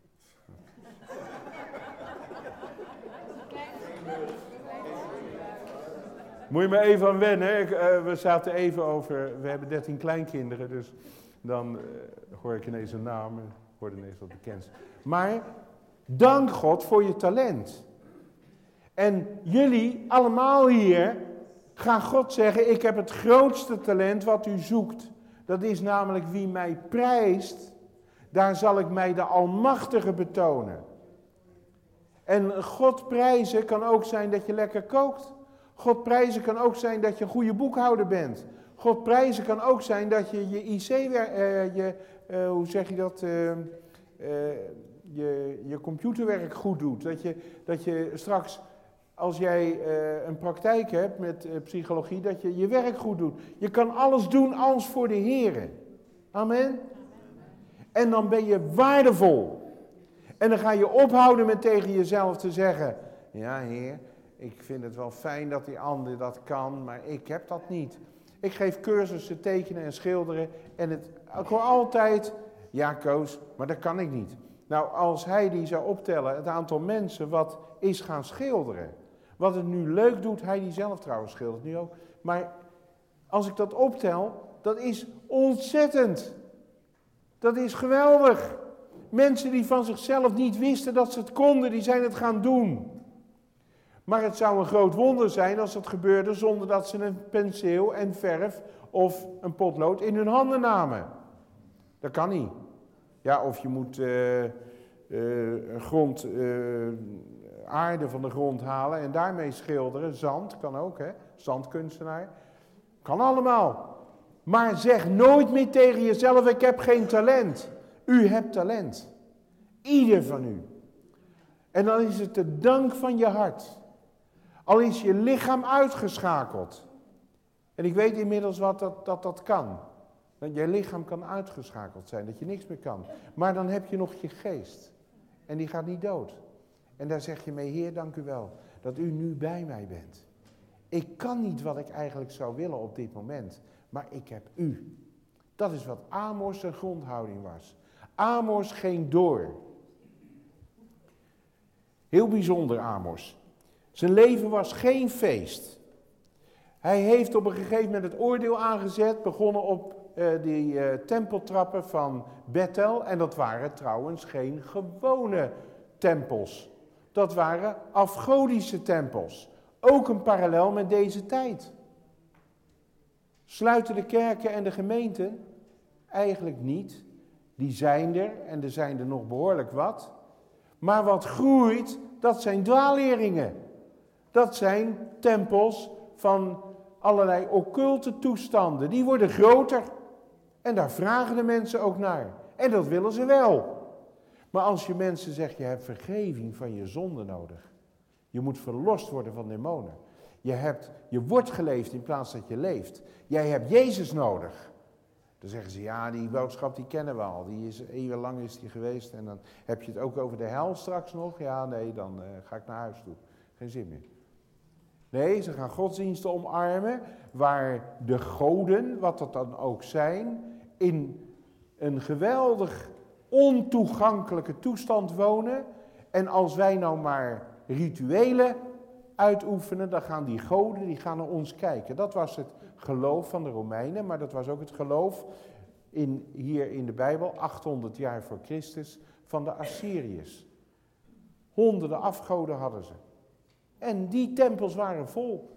Moet je me even aan wennen. We zaten even over... We hebben 13 kleinkinderen, dus dan hoor ik ineens een naam en word ineens wat bekend. Maar dank God voor je talent. En jullie allemaal hier... Ga God zeggen, ik heb het grootste talent wat u zoekt. Dat is namelijk wie mij prijst. Daar zal ik mij de Almachtige betonen. En God prijzen kan ook zijn dat je lekker kookt. God prijzen kan ook zijn dat je een goede boekhouder bent. God prijzen kan ook zijn dat je je je computerwerk goed doet. Dat je straks... Als jij een praktijk hebt met psychologie, dat je je werk goed doet. Je kan alles doen als voor de Heer. Amen. En dan ben je waardevol. En dan ga je ophouden met tegen jezelf te zeggen... Ja, Heer, ik vind het wel fijn dat die ander dat kan, maar ik heb dat niet. Ik geef cursussen tekenen en schilderen en ik hoor altijd... Ja, Koos, maar dat kan ik niet. Nou, als hij die zou optellen, het aantal mensen wat is gaan schilderen... Wat het nu leuk doet, hij die zelf trouwens schildert nu ook. Maar als ik dat optel, dat is ontzettend. Dat is geweldig. Mensen die van zichzelf niet wisten dat ze het konden, die zijn het gaan doen. Maar het zou een groot wonder zijn als dat gebeurde zonder dat ze een penseel en verf of een potlood in hun handen namen. Dat kan niet. Ja, of je moet aarde van de grond halen en daarmee schilderen. Zand kan ook, hè? Zandkunstenaar. Kan allemaal. Maar zeg nooit meer tegen jezelf, ik heb geen talent. U hebt talent. Ieder van u. En dan is het de dank van je hart. Al is je lichaam uitgeschakeld. En ik weet inmiddels wat dat kan. Dat je lichaam kan uitgeschakeld zijn, dat je niks meer kan. Maar dan heb je nog je geest. En die gaat niet dood. En daar zeg je mee, Heer, dank u wel dat u nu bij mij bent. Ik kan niet wat ik eigenlijk zou willen op dit moment, maar ik heb u. Dat is wat Amos' zijn grondhouding was. Amos ging door. Heel bijzonder, Amos. Zijn leven was geen feest. Hij heeft op een gegeven moment het oordeel aangezet, begonnen op die tempeltrappen van Bethel. En dat waren trouwens geen gewone tempels. Dat waren afgodische tempels. Ook een parallel met deze tijd. Sluiten de kerken en de gemeenten? Eigenlijk niet. Die zijn er en er zijn er nog behoorlijk wat. Maar wat groeit, dat zijn dwaalleringen. Dat zijn tempels van allerlei occulte toestanden. Die worden groter. En daar vragen de mensen ook naar. En dat willen ze wel. Maar als je mensen zegt, je hebt vergeving van je zonde nodig. Je moet verlost worden van demonen. Je wordt geleefd in plaats dat je leeft. Jij hebt Jezus nodig. Dan zeggen ze, ja, die boodschap die kennen we al. Die is eeuwenlang is die geweest. En dan heb je het ook over de hel straks nog. Ja, nee, dan ga ik naar huis toe. Geen zin meer. Nee, ze gaan godsdiensten omarmen. Waar de goden, wat dat dan ook zijn, in een geweldig ontoegankelijke toestand wonen. En als wij nou maar rituelen uitoefenen, dan gaan die goden, die gaan naar ons kijken. Dat was het geloof van de Romeinen, maar dat was ook het geloof hier in de Bijbel, 800 jaar voor Christus, van de Assyriërs. Honderden afgoden hadden ze. En die tempels waren vol.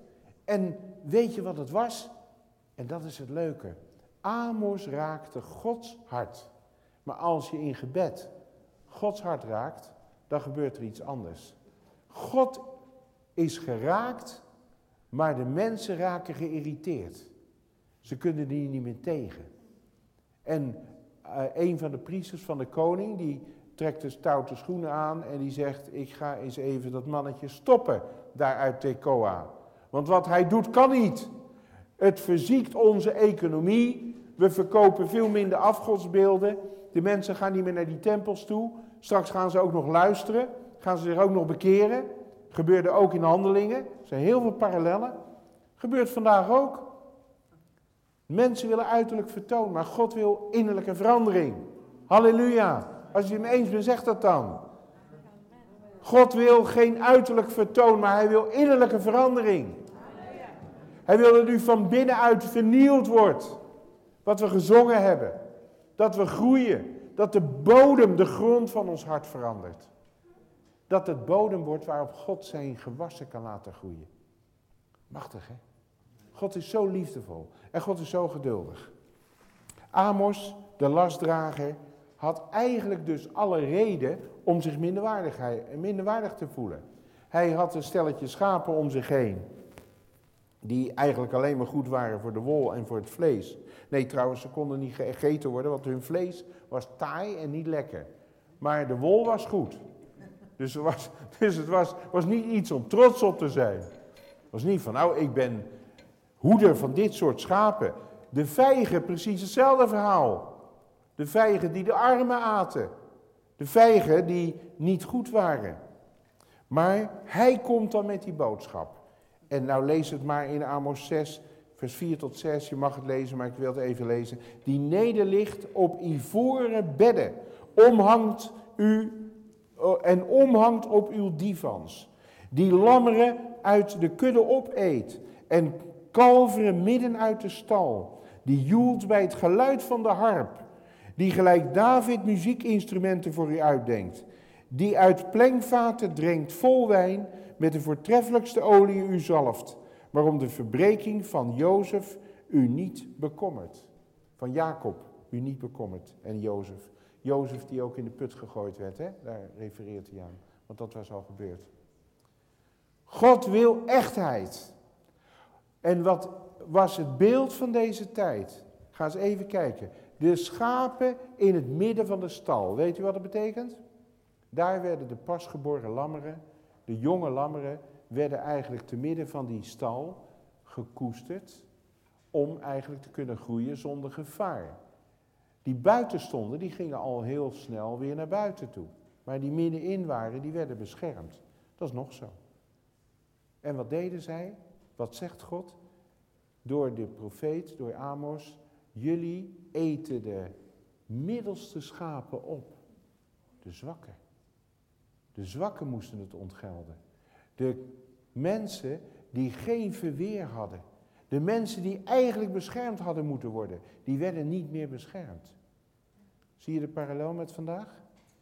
En weet je wat het was? En dat is het leuke. Amos raakte Gods hart. Maar als je in gebed Gods hart raakt, dan gebeurt er iets anders. God is geraakt, maar de mensen raken geïrriteerd. Ze kunnen die niet meer tegen. En een van de priesters van de koning, die trekt de stoute schoenen aan en die zegt, ik ga eens even dat mannetje stoppen daar uit Tekoa. Want wat hij doet kan niet. Het verziekt onze economie. We verkopen veel minder afgodsbeelden. De mensen gaan niet meer naar die tempels toe. Straks gaan ze ook nog luisteren. Gaan ze zich ook nog bekeren. Gebeurde ook in Handelingen. Er zijn heel veel parallellen. Gebeurt vandaag ook. Mensen willen uiterlijk vertoon, maar God wil innerlijke verandering. Halleluja. Als je het me eens bent, zeg dat dan. God wil geen uiterlijk vertoon, maar hij wil innerlijke verandering. Hij wil dat u van binnenuit vernieuwd wordt. Wat we gezongen hebben. Dat we groeien. Dat de bodem, de grond van ons hart verandert. Dat het bodem wordt waarop God zijn gewassen kan laten groeien. Machtig, hè? God is zo liefdevol. En God is zo geduldig. Amos, de lastdrager, had eigenlijk dus alle reden om zich minderwaardig te voelen. Hij had een stelletje schapen om zich heen. Die eigenlijk alleen maar goed waren voor de wol en voor het vlees. Nee, trouwens, ze konden niet gegeten worden, want hun vlees was taai en niet lekker. Maar de wol was goed. Dus het was niet iets om trots op te zijn. Het was niet van, nou, ik ben hoeder van dit soort schapen. De vijgen, precies hetzelfde verhaal. De vijgen die de armen aten. De vijgen die niet goed waren. Maar hij komt dan met die boodschap. En nou lees het maar in Amos 6, vers 4 tot 6. Je mag het lezen, maar ik wil het even lezen. Die nederligt op ivoren bedden. Omhangt op uw divans. Die lammeren uit de kudde opeet. En kalveren midden uit de stal. Die joelt bij het geluid van de harp. Die gelijk David muziekinstrumenten voor u uitdenkt. Die uit plengvaten drinkt vol wijn, met de voortreffelijkste olie u zalft. Maar om de verbreking van Jozef u niet bekommert. Van Jacob u niet bekommert. En Jozef. Jozef die ook in de put gegooid werd, hè? Daar refereert hij aan. Want dat was al gebeurd. God wil echtheid. En wat was het beeld van deze tijd? Ga eens even kijken. De schapen in het midden van de stal. Weet u wat dat betekent? Daar werden de pasgeboren lammeren, de jonge lammeren, werden eigenlijk te midden van die stal gekoesterd om eigenlijk te kunnen groeien zonder gevaar. Die buiten stonden, die gingen al heel snel weer naar buiten toe. Maar die middenin waren, die werden beschermd. Dat is nog zo. En wat deden zij? Wat zegt God? Door de profeet, door Amos, jullie eten de middelste schapen op. De zwakken. De zwakken moesten het ontgelden. De mensen die geen verweer hadden. De mensen die eigenlijk beschermd hadden moeten worden. Die werden niet meer beschermd. Zie je de parallel met vandaag?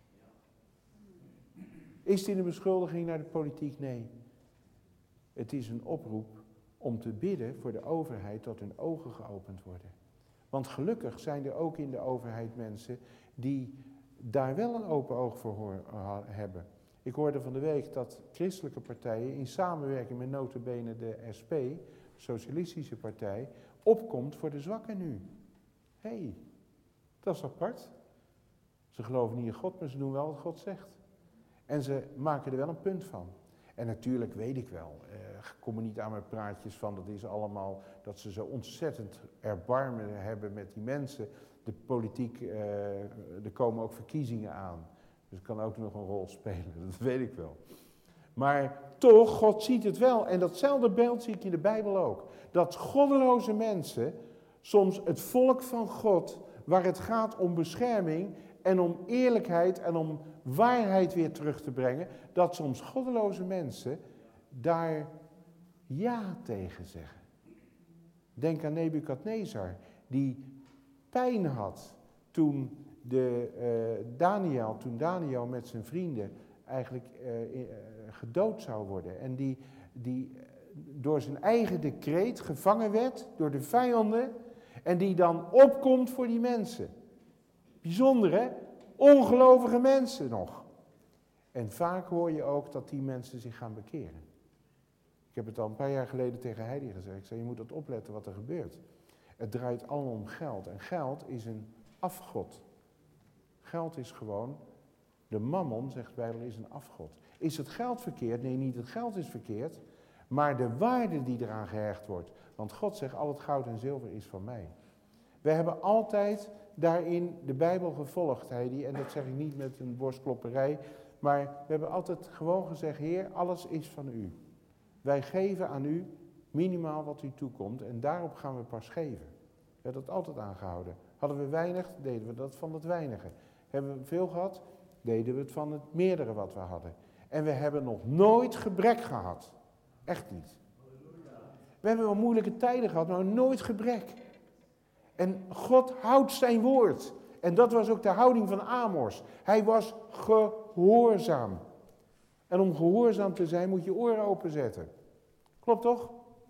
Is dit een beschuldiging naar de politiek? Nee. Het is een oproep om te bidden voor de overheid dat hun ogen geopend worden. Want gelukkig zijn er ook in de overheid mensen die daar wel een open oog voor hebben. Ik hoorde van de week dat christelijke partijen in samenwerking met nota bene de SP, de Socialistische Partij, opkomt voor de zwakken nu. Hé, dat is apart. Ze geloven niet in God, maar ze doen wel wat God zegt. En ze maken er wel een punt van. En natuurlijk weet ik wel, kom er niet aan met praatjes van, dat is allemaal, dat ze zo ontzettend erbarmen hebben met die mensen. De politiek, er komen ook verkiezingen aan. Dus het kan ook nog een rol spelen, dat weet ik wel. Maar toch, God ziet het wel. En datzelfde beeld zie ik in de Bijbel ook. Dat goddeloze mensen, soms het volk van God, waar het gaat om bescherming en om eerlijkheid en om waarheid weer terug te brengen, dat soms goddeloze mensen daar ja tegen zeggen. Denk aan Nebukadnezar, die pijn had toen Daniel met zijn vrienden eigenlijk gedood zou worden. En die door zijn eigen decreet gevangen werd door de vijanden en die dan opkomt voor die mensen. Bijzonder hè? Ongelovige mensen nog. En vaak hoor je ook dat die mensen zich gaan bekeren. Ik heb het al een paar jaar geleden tegen Heidi gezegd. Ik zei, je moet dat opletten wat er gebeurt. Het draait allemaal om geld. En geld is een afgod. Geld is gewoon, de mammon, zegt de Bijbel, is een afgod. Is het geld verkeerd? Nee, niet het geld is verkeerd. Maar de waarde die eraan gehecht wordt. Want God zegt, al het goud en zilver is van mij. We hebben altijd daarin de Bijbel gevolgd, Heidi. En dat zeg ik niet met een borstklopperij. Maar we hebben altijd gewoon gezegd, Heer, alles is van u. Wij geven aan u minimaal wat u toekomt en daarop gaan we pas geven. We hebben dat altijd aangehouden. Hadden we weinig, deden we dat van het weinige. Hebben we veel gehad, deden we het van het meerdere wat we hadden. En we hebben nog nooit gebrek gehad. Echt niet. We hebben wel moeilijke tijden gehad, maar nooit gebrek. En God houdt zijn woord. En dat was ook de houding van Amos. Hij was gehoorzaam. En om gehoorzaam te zijn moet je oren openzetten. Klopt toch?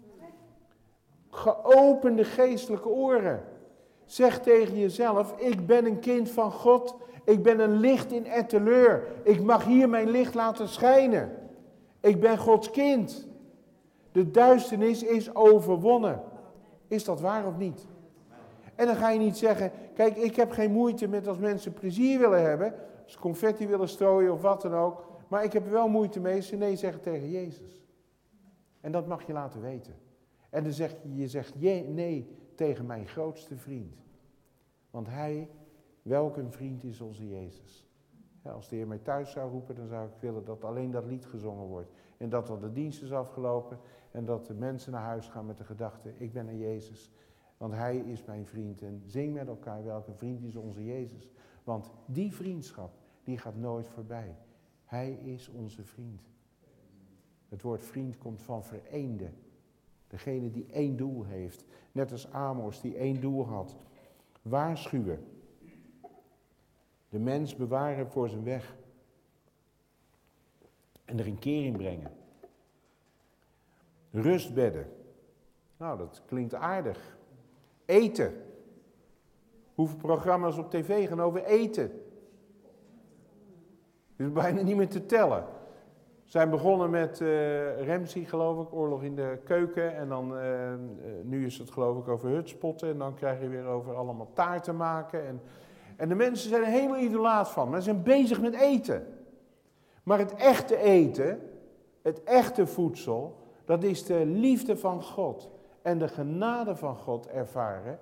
Geopende geestelijke oren. Zeg tegen jezelf, ik ben een kind van God. Ik ben een licht in Etteleur. Ik mag hier mijn licht laten schijnen. Ik ben Gods kind. De duisternis is overwonnen. Is dat waar of niet? En dan ga je niet zeggen, kijk, ik heb geen moeite met als mensen plezier willen hebben. Als confetti willen strooien of wat dan ook. Maar ik heb er wel moeite mee als ze nee zeggen tegen Jezus. En dat mag je laten weten. En dan zeg je zegt nee tegen mijn grootste vriend. Want hij, welk een vriend is onze Jezus. Ja, als de Heer mij thuis zou roepen, dan zou ik willen dat alleen dat lied gezongen wordt. En dat dan de dienst is afgelopen en dat de mensen naar huis gaan met de gedachte, ik ben een Jezus. Want hij is mijn vriend en zing met elkaar, welke vriend is onze Jezus. Want die vriendschap, die gaat nooit voorbij. Hij is onze vriend. Het woord vriend komt van vereende. Degene die één doel heeft. Net als Amos die één doel had. Waarschuwen. De mens bewaren voor zijn weg. En er een kering brengen. Rustbedden. Nou, dat klinkt aardig. Eten. Hoeveel programma's op tv gaan over eten? Het is bijna niet meer te tellen. We zijn begonnen met Ramsey, geloof ik, oorlog in de keuken. En dan, nu is het geloof ik over hutspotten. En dan krijg je weer over allemaal taarten maken. En de mensen zijn er helemaal idolaat van. Maar ze zijn bezig met eten. Maar het echte eten, het echte voedsel, dat is de liefde van God. En de genade van God ervaren.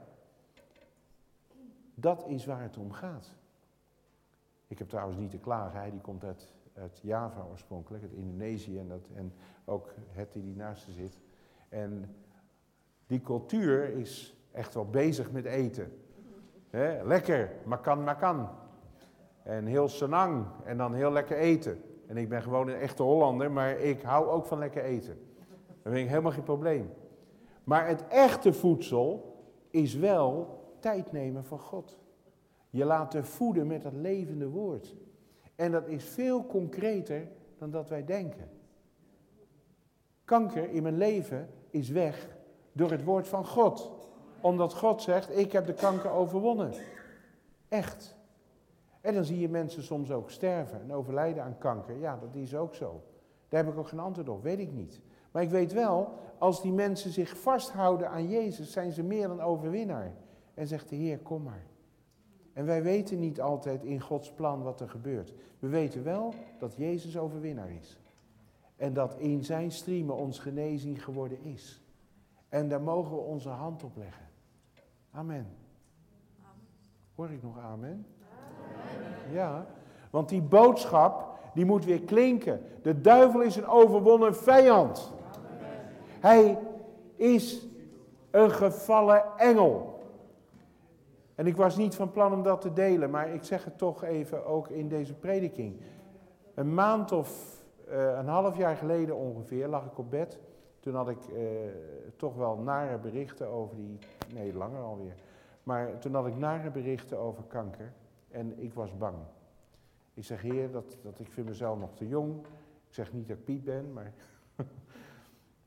Dat is waar het om gaat. Ik heb trouwens niet te klagen, hij die komt uit Java oorspronkelijk, uit Indonesië en ook het die naast ze zit. En die cultuur is echt wel bezig met eten. Lekker, makan. En heel senang en dan heel lekker eten. En ik ben gewoon een echte Hollander, maar ik hou ook van lekker eten. Dat vind ik helemaal geen probleem. Maar het echte voedsel is wel tijd nemen voor God. Je laten voeden met het levende woord. En dat is veel concreter dan dat wij denken. Kanker in mijn leven is weg door het woord van God. Omdat God zegt, ik heb de kanker overwonnen. Echt. En dan zie je mensen soms ook sterven en overlijden aan kanker. Ja, dat is ook zo. Daar heb ik ook geen antwoord op, weet ik niet. Maar ik weet wel, als die mensen zich vasthouden aan Jezus, zijn ze meer dan overwinnaar. En zegt de Heer, kom maar. En wij weten niet altijd in Gods plan wat er gebeurt. We weten wel dat Jezus overwinnaar is. En dat in zijn striemen ons genezing geworden is. En daar mogen we onze hand op leggen. Amen. Hoor ik nog amen? Amen. Ja, want die boodschap, die moet weer klinken. De duivel is een overwonnen vijand. Amen. Hij is een gevallen engel. En ik was niet van plan om dat te delen, maar ik zeg het toch even ook in deze prediking. Een maand of een half jaar geleden ongeveer lag ik op bed. Toen had ik toch wel nare berichten over nee, langer alweer. Maar toen had ik nare berichten over kanker en ik was bang. Ik zeg, Heer, ik vind mezelf nog te jong. Ik zeg niet dat ik Piet ben, maar...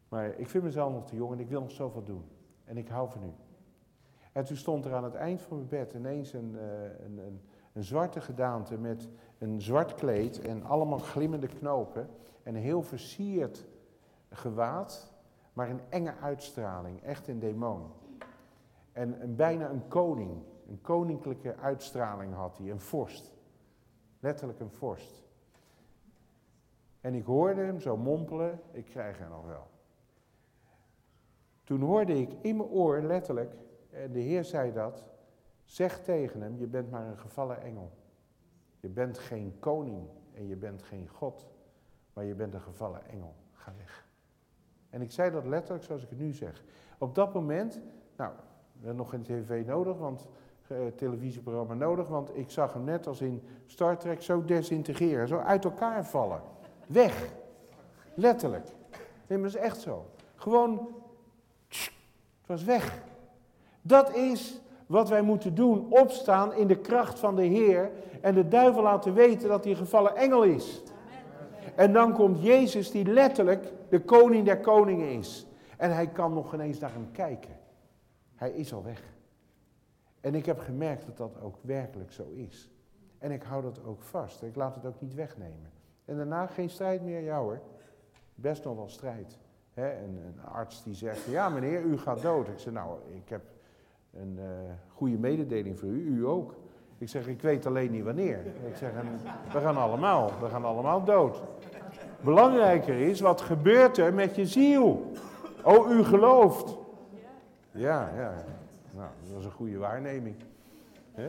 Maar ik vind mezelf nog te jong en ik wil nog zoveel doen. En ik hou van u. En toen stond er aan het eind van mijn bed ineens een zwarte gedaante met een zwart kleed en allemaal glimmende knopen. En een heel versierd gewaad, maar een enge uitstraling, echt een demon. En bijna een koning, een koninklijke uitstraling had hij, een vorst. Letterlijk een vorst. En ik hoorde hem zo mompelen, ik krijg er nog wel. Toen hoorde ik in mijn oor letterlijk, en de Heer zei dat, zeg tegen hem, je bent maar een gevallen engel. Je bent geen koning en je bent geen God, maar je bent een gevallen engel. Ga weg. En ik zei dat letterlijk zoals ik het nu zeg. Op dat moment, nou, we hebben nog geen tv nodig, televisieprogramma nodig, want ik zag hem net als in Star Trek zo desintegreren, zo uit elkaar vallen. Weg. Letterlijk. Nee, maar dat is echt zo. Gewoon, het was weg. Dat is wat wij moeten doen, opstaan in de kracht van de Heer en de duivel laten weten dat hij een gevallen engel is. En dan komt Jezus die letterlijk de koning der koningen is. En hij kan nog ineens naar hem kijken. Hij is al weg. En ik heb gemerkt dat dat ook werkelijk zo is. En ik hou dat ook vast. Ik laat het ook niet wegnemen. En daarna geen strijd meer, ja hoor. Best nog wel strijd. Een arts die zegt, ja meneer, u gaat dood. Ik zeg, nou, ik heb een goede mededeling voor u, u ook. Ik zeg, ik weet alleen niet wanneer. Ik zeg, we gaan allemaal dood. Belangrijker is, wat gebeurt er met je ziel? Oh, u gelooft. Ja. Nou, dat was een goede waarneming. He?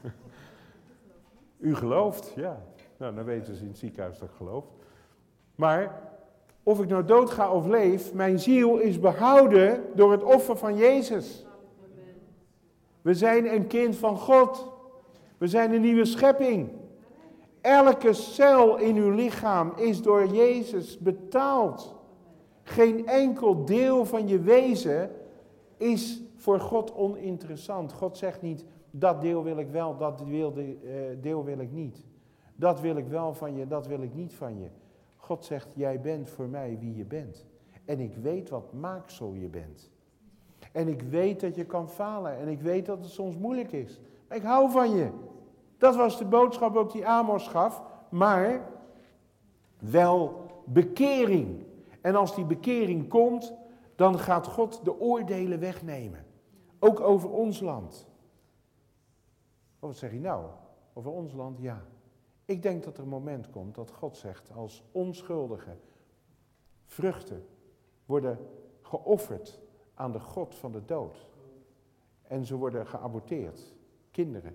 U gelooft, ja. Nou, dan weten ze in het ziekenhuis dat ik geloof. Maar, of ik nou doodga of leef, mijn ziel is behouden door het offer van Jezus. We zijn een kind van God. We zijn een nieuwe schepping. Elke cel in uw lichaam is door Jezus betaald. Geen enkel deel van je wezen is voor God oninteressant. God zegt niet, dat deel wil ik wel, dat deel wil ik niet. Dat wil ik wel van je, dat wil ik niet van je. God zegt, jij bent voor mij wie je bent. En ik weet wat maaksel je bent. En ik weet dat je kan falen. En ik weet dat het soms moeilijk is. Maar ik hou van je. Dat was de boodschap ook die Amos gaf. Maar wel bekering. En als die bekering komt, dan gaat God de oordelen wegnemen. Ook over ons land. Oh, wat zeg je nou? Over ons land? Ja. Ik denk dat er een moment komt dat God zegt, als onschuldige vruchten worden geofferd aan de God van de dood. En ze worden geaborteerd. Kinderen.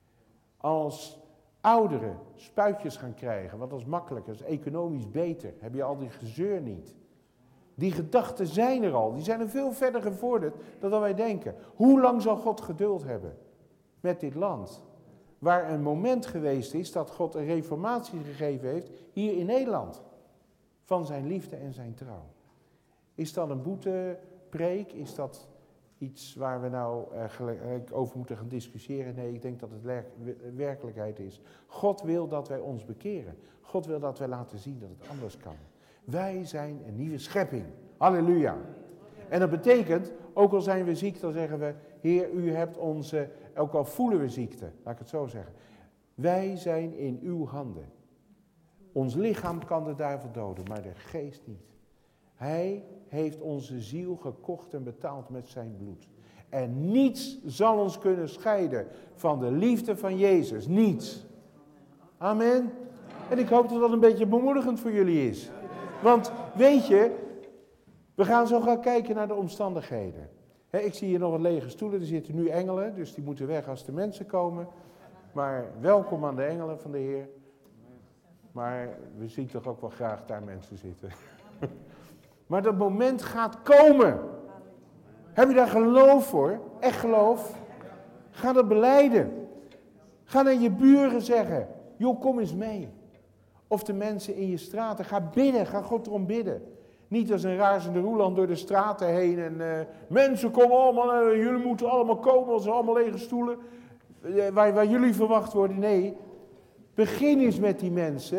Als ouderen spuitjes gaan krijgen, wat is makkelijker, is economisch beter, heb je al die gezeur niet. Die gedachten zijn er al, die zijn er veel verder gevorderd dan wij denken. Hoe lang zal God geduld hebben met dit land? Waar een moment geweest is dat God een reformatie gegeven heeft, hier in Nederland. Van zijn liefde en zijn trouw. Is dat een boetepreek? Is dat iets waar we nou over moeten gaan discussiëren? Nee, ik denk dat het werkelijkheid is. God wil dat wij ons bekeren. God wil dat wij laten zien dat het anders kan. Wij zijn een nieuwe schepping. Halleluja. En dat betekent, ook al zijn we ziek, dan zeggen we, Heer, u hebt ons, ook al voelen we ziekte, laat ik het zo zeggen. Wij zijn in uw handen. Ons lichaam kan de duivel doden, maar de geest niet. Hij heeft onze ziel gekocht en betaald met zijn bloed. En niets zal ons kunnen scheiden van de liefde van Jezus. Niets. Amen. En ik hoop dat dat een beetje bemoedigend voor jullie is. Want weet je, we gaan zo gaan kijken naar de omstandigheden. Ik zie hier nog wat lege stoelen, er zitten nu engelen, dus die moeten weg als de mensen komen. Maar welkom aan de engelen van de Heer. Maar we zien toch ook wel graag daar mensen zitten. Maar dat moment gaat komen. Heb je daar geloof voor? Echt geloof? Ga dat belijden. Ga naar je buren zeggen, joh, kom eens mee. Of de mensen in je straten, ga bidden, ga God erom bidden. Niet als een razende roeland door de straten heen en mensen komen allemaal, jullie moeten allemaal komen, als allemaal lege stoelen, waar jullie verwacht worden. Nee, begin eens met die mensen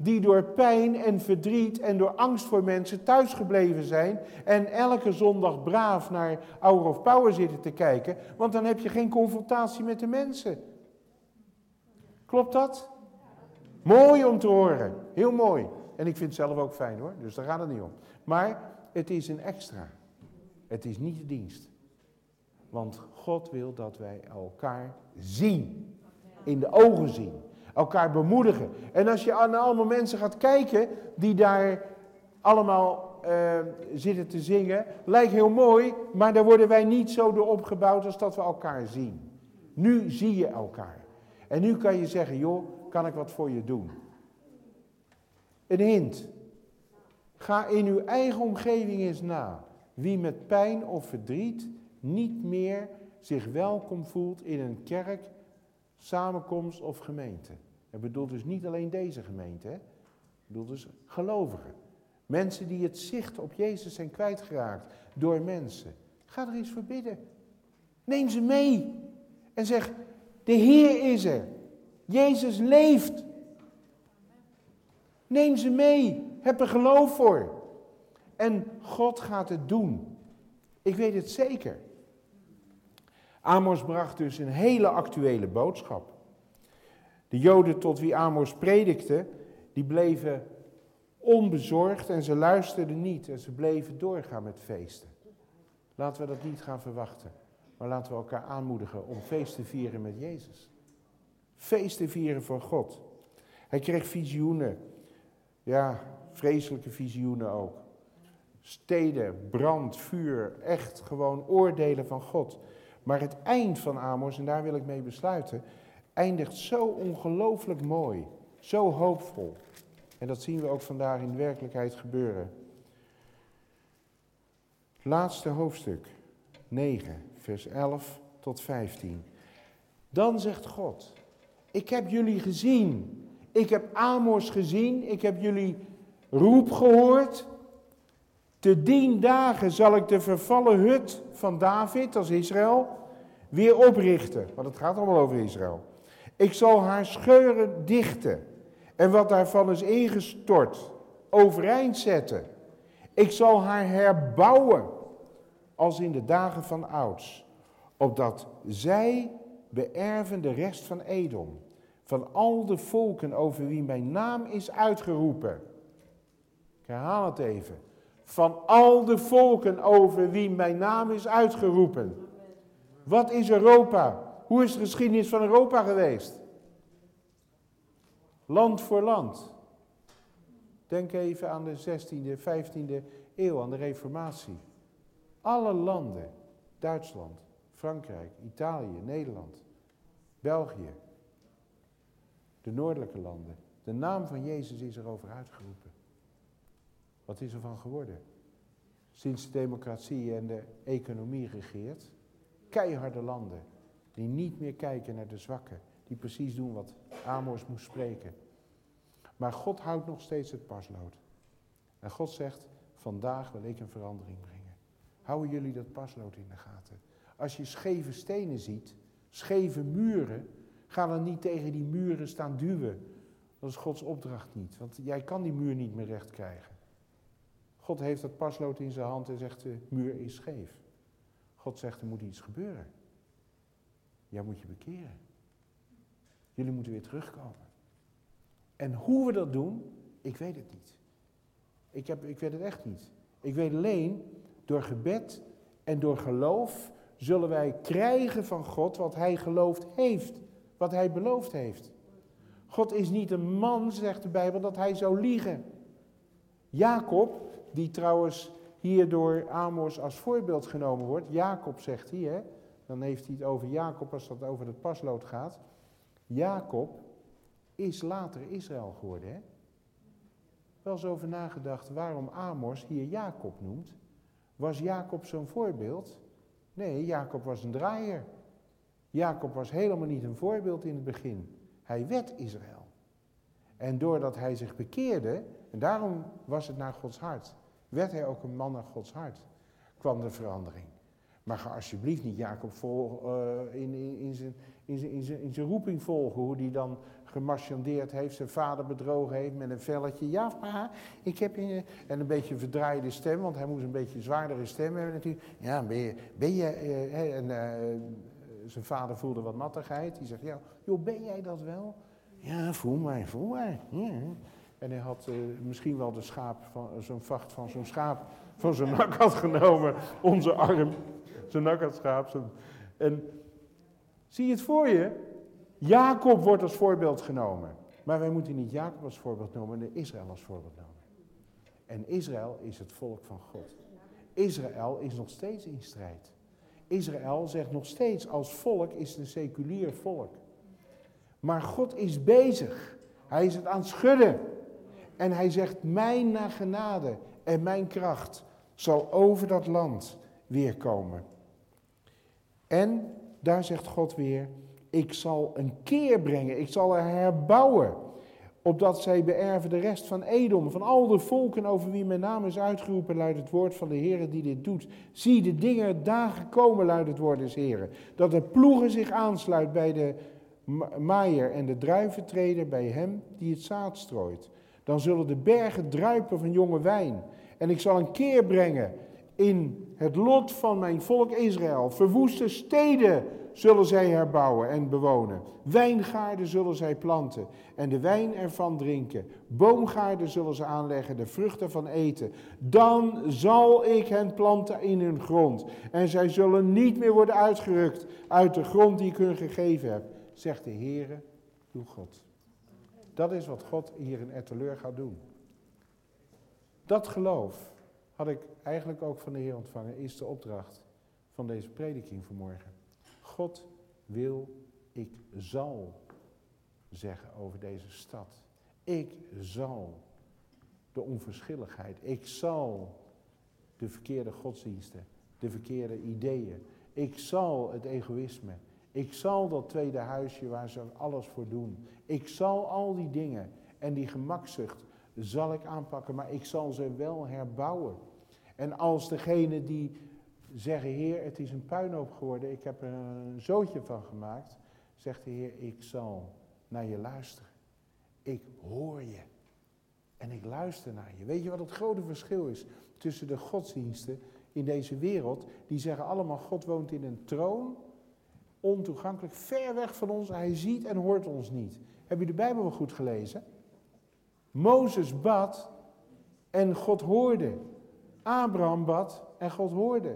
die door pijn en verdriet en door angst voor mensen thuisgebleven zijn en elke zondag braaf naar Hour of Power zitten te kijken, want dan heb je geen confrontatie met de mensen. Klopt dat? Mooi om te horen, heel mooi. En ik vind het zelf ook fijn hoor, dus daar gaat het niet om. Maar het is een extra. Het is niet de dienst. Want God wil dat wij elkaar zien. In de ogen zien. Elkaar bemoedigen. En als je naar allemaal mensen gaat kijken die daar allemaal zitten te zingen, lijkt heel mooi, maar daar worden wij niet zo door opgebouwd als dat we elkaar zien. Nu zie je elkaar. En nu kan je zeggen, joh, kan ik wat voor je doen? Een hint. Ga in uw eigen omgeving eens na. Wie met pijn of verdriet niet meer zich welkom voelt in een kerk, samenkomst of gemeente. Het bedoelt dus niet alleen deze gemeente. Hè? Het bedoelt dus gelovigen. Mensen die het zicht op Jezus zijn kwijtgeraakt door mensen. Ga er eens voor bidden. Neem ze mee. En zeg, de Heer is er. Jezus leeft. Neem ze mee. Heb er geloof voor. En God gaat het doen. Ik weet het zeker. Amos bracht dus een hele actuele boodschap. De Joden tot wie Amos predikte, die bleven onbezorgd en ze luisterden niet. En ze bleven doorgaan met feesten. Laten we dat niet gaan verwachten. Maar laten we elkaar aanmoedigen om feest te vieren met Jezus. Feest te vieren voor God. Hij kreeg visioenen. Ja, vreselijke visioenen ook. Steden, brand, vuur, echt gewoon oordelen van God. Maar het eind van Amos, en daar wil ik mee besluiten, eindigt zo ongelooflijk mooi, zo hoopvol. En dat zien we ook vandaag in de werkelijkheid gebeuren. Laatste hoofdstuk, 9, vers 11 tot 15. Dan zegt God, ik heb jullie gezien, ik heb Amos gezien, ik heb jullie roep gehoord. Te dien dagen zal ik de vervallen hut van David, als Israël, weer oprichten. Want het gaat allemaal over Israël. Ik zal haar scheuren dichten en wat daarvan is ingestort, overeind zetten. Ik zal haar herbouwen als in de dagen van ouds. Opdat zij beërven de rest van Edom. Van al de volken over wie mijn naam is uitgeroepen. Ik herhaal het even. Van al de volken over wie mijn naam is uitgeroepen. Wat is Europa? Hoe is de geschiedenis van Europa geweest? Land voor land. Denk even aan de 16e, 15e eeuw, aan de Reformatie. Alle landen, Duitsland, Frankrijk, Italië, Nederland, België, de noordelijke landen. De naam van Jezus is erover uitgeroepen. Wat is er van geworden? Sinds de democratie en de economie regeert, keiharde landen die niet meer kijken naar de zwakken, die precies doen wat Amos moest spreken. Maar God houdt nog steeds het paslood. En God zegt, vandaag wil ik een verandering brengen. Houden jullie dat paslood in de gaten? Als je scheve stenen ziet, scheve muren, ga dan niet tegen die muren staan duwen. Dat is Gods opdracht niet, want jij kan die muur niet meer recht krijgen. God heeft dat paslood in zijn hand en zegt, de muur is scheef. God zegt, er moet iets gebeuren. Jij moet je bekeren. Jullie moeten weer terugkomen. En hoe we dat doen, ik weet het niet. Ik weet het echt niet. Ik weet alleen, door gebed en door geloof zullen wij krijgen van God wat hij geloofd heeft. Wat hij beloofd heeft. God is niet een man, zegt de Bijbel, dat hij zou liegen. Jacob, die trouwens hier door Amos als voorbeeld genomen wordt. Jacob zegt hij, hè? Dan heeft hij het over Jacob als dat over het paslood gaat. Jacob is later Israël geworden, hè? Wel eens over nagedacht waarom Amos hier Jacob noemt. Was Jacob zo'n voorbeeld? Nee, Jacob was een draaier. Jacob was helemaal niet een voorbeeld in het begin. Hij werd Israël. En doordat hij zich bekeerde, en daarom was het naar Gods hart, werd hij ook een man naar Gods hart, kwam de verandering. Maar ga alsjeblieft niet Jacob in zijn roeping volgen, hoe die dan gemarchandeerd heeft, zijn vader bedrogen heeft met een velletje. Ja, pa, ik heb je... En een beetje een verdraaide stem, want hij moest een beetje een zwaardere stem hebben natuurlijk. Ja, zijn vader voelde wat nattigheid. Die zegt, ja, joh, ben jij dat wel? Ja, voel mij. Ja. En hij had misschien wel de zo'n vacht van zo'n schaap van zijn nak had genomen, onze arm. Zijn nak had schaap. En zie je het voor je? Jacob wordt als voorbeeld genomen. Maar wij moeten niet Jacob als voorbeeld nemen, maar Israël als voorbeeld nemen. En Israël is het volk van God. Israël is nog steeds in strijd. Israël zegt nog steeds, als volk is het een seculier volk. Maar God is bezig. Hij is het aan het schudden. En hij zegt, mijn genade en mijn kracht zal over dat land weer komen. En daar zegt God weer, ik zal een keer brengen, ik zal er herbouwen, opdat zij beërven de rest van Edom, van al de volken over wie mijn naam is uitgeroepen, luidt het woord van de Heere die dit doet. Zie de dingen dagen komen, luidt het woord des Heeren, dat de ploegen zich aansluit bij de maaier en de druiventreder bij hem die het zaad strooit. Dan zullen de bergen druipen van jonge wijn. En ik zal een keer brengen in het lot van mijn volk Israël. Verwoeste steden zullen zij herbouwen en bewonen. Wijngaarden zullen zij planten en de wijn ervan drinken. Boomgaarden zullen ze aanleggen, de vruchten van eten. Dan zal ik hen planten in hun grond. En zij zullen niet meer worden uitgerukt uit de grond die ik hun gegeven heb, zegt de Heere, uw God. Dat is wat God hier in Etteleur gaat doen. Dat geloof had ik eigenlijk ook van de Heer ontvangen, is de opdracht van deze prediking vanmorgen. God wil, ik zal zeggen over deze stad. Ik zal de onverschilligheid, ik zal de verkeerde godsdiensten, de verkeerde ideeën, ik zal het egoïsme, ik zal dat tweede huisje waar ze alles voor doen. Ik zal al die dingen en die gemakzucht zal ik aanpakken, maar ik zal ze wel herbouwen. En als degene die zeggen, Heer, het is een puinhoop geworden, ik heb er een zootje van gemaakt, zegt de Heer, ik zal naar je luisteren. Ik hoor je en ik luister naar je. Weet je wat het grote verschil is tussen de godsdiensten in deze wereld? Die zeggen allemaal, God woont in een troon, ontoegankelijk, ver weg van ons. Hij ziet en hoort ons niet. Heb je de Bijbel wel goed gelezen? Mozes bad en God hoorde. Abraham bad en God hoorde.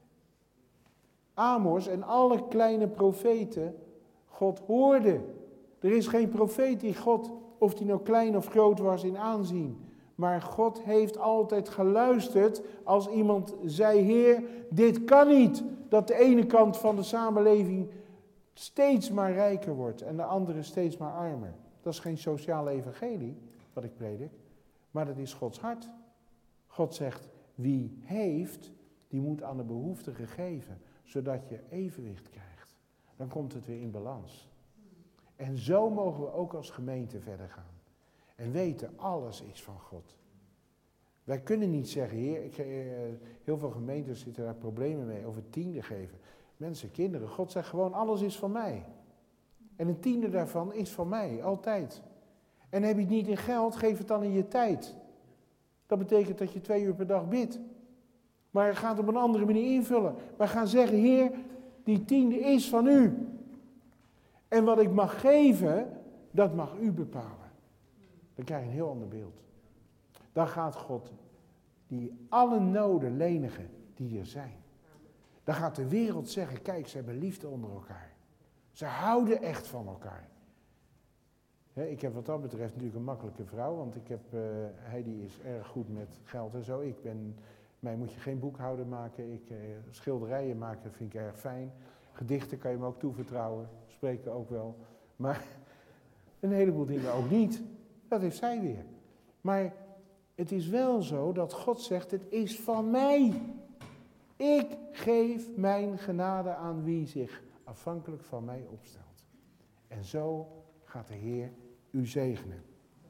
Amos en alle kleine profeten, God hoorde. Er is geen profeet die God, of die nou klein of groot was in aanzien. Maar God heeft altijd geluisterd als iemand zei, Heer, dit kan niet. Dat de ene kant van de samenleving steeds maar rijker wordt en de andere steeds maar armer. Dat is geen sociale evangelie, wat ik predik, maar dat is Gods hart. God zegt, wie heeft, die moet aan de behoeftige geven, zodat je evenwicht krijgt. Dan komt het weer in balans. En zo mogen we ook als gemeente verder gaan. En weten, alles is van God. Wij kunnen niet zeggen, Heer, heel veel gemeentes zitten daar problemen mee over tiende geven. Mensen, kinderen, God zegt gewoon, alles is van mij. En een tiende daarvan is van mij, altijd. En heb je het niet in geld, geef het dan in je tijd. Dat betekent dat je 2 uur per dag bidt. Maar ga het op een andere manier invullen. Wij gaan zeggen, Heer, die tiende is van u. En wat ik mag geven, dat mag u bepalen. Dan krijg je een heel ander beeld. Dan gaat God die alle noden lenigen die er zijn. Dan gaat de wereld zeggen, kijk, ze hebben liefde onder elkaar. Ze houden echt van elkaar. Ik heb wat dat betreft natuurlijk een makkelijke vrouw, want Heidi is erg goed met geld en zo. Mij moet je geen boekhouder maken, schilderijen maken vind ik erg fijn. Gedichten kan je me ook toevertrouwen, spreken ook wel. Maar een heleboel dingen ook niet. Dat heeft zij weer. Maar het is wel zo dat God zegt, het is van mij. Ik geef mijn genade aan wie zich afhankelijk van mij opstelt. En zo gaat de Heer u zegenen.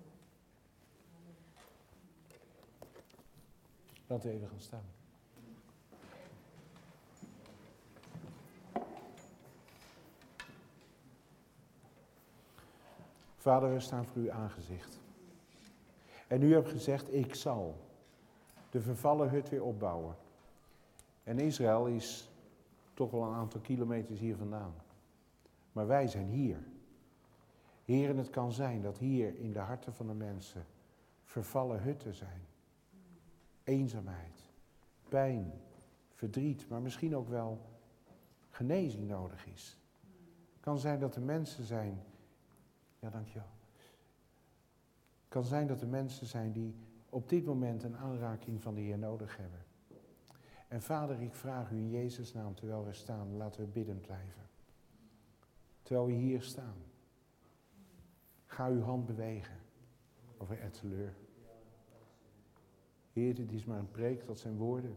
Laten we even gaan staan. Vader, we staan voor uw aangezicht. En u hebt gezegd, ik zal de vervallen hut weer opbouwen. En Israël is toch wel een aantal kilometers hier vandaan. Maar wij zijn hier. Heer, en het kan zijn dat hier in de harten van de mensen vervallen hutten zijn. Eenzaamheid, pijn, verdriet, maar misschien ook wel genezing nodig is. Het kan zijn dat er mensen zijn, ja dankjewel. Het kan zijn dat er mensen zijn die op dit moment een aanraking van de Heer nodig hebben. En Vader, ik vraag u in Jezus' naam, terwijl we staan, laten we biddend blijven. Terwijl we hier staan. Ga uw hand bewegen over Etteleur. Heer, dit is maar een preek, dat zijn woorden.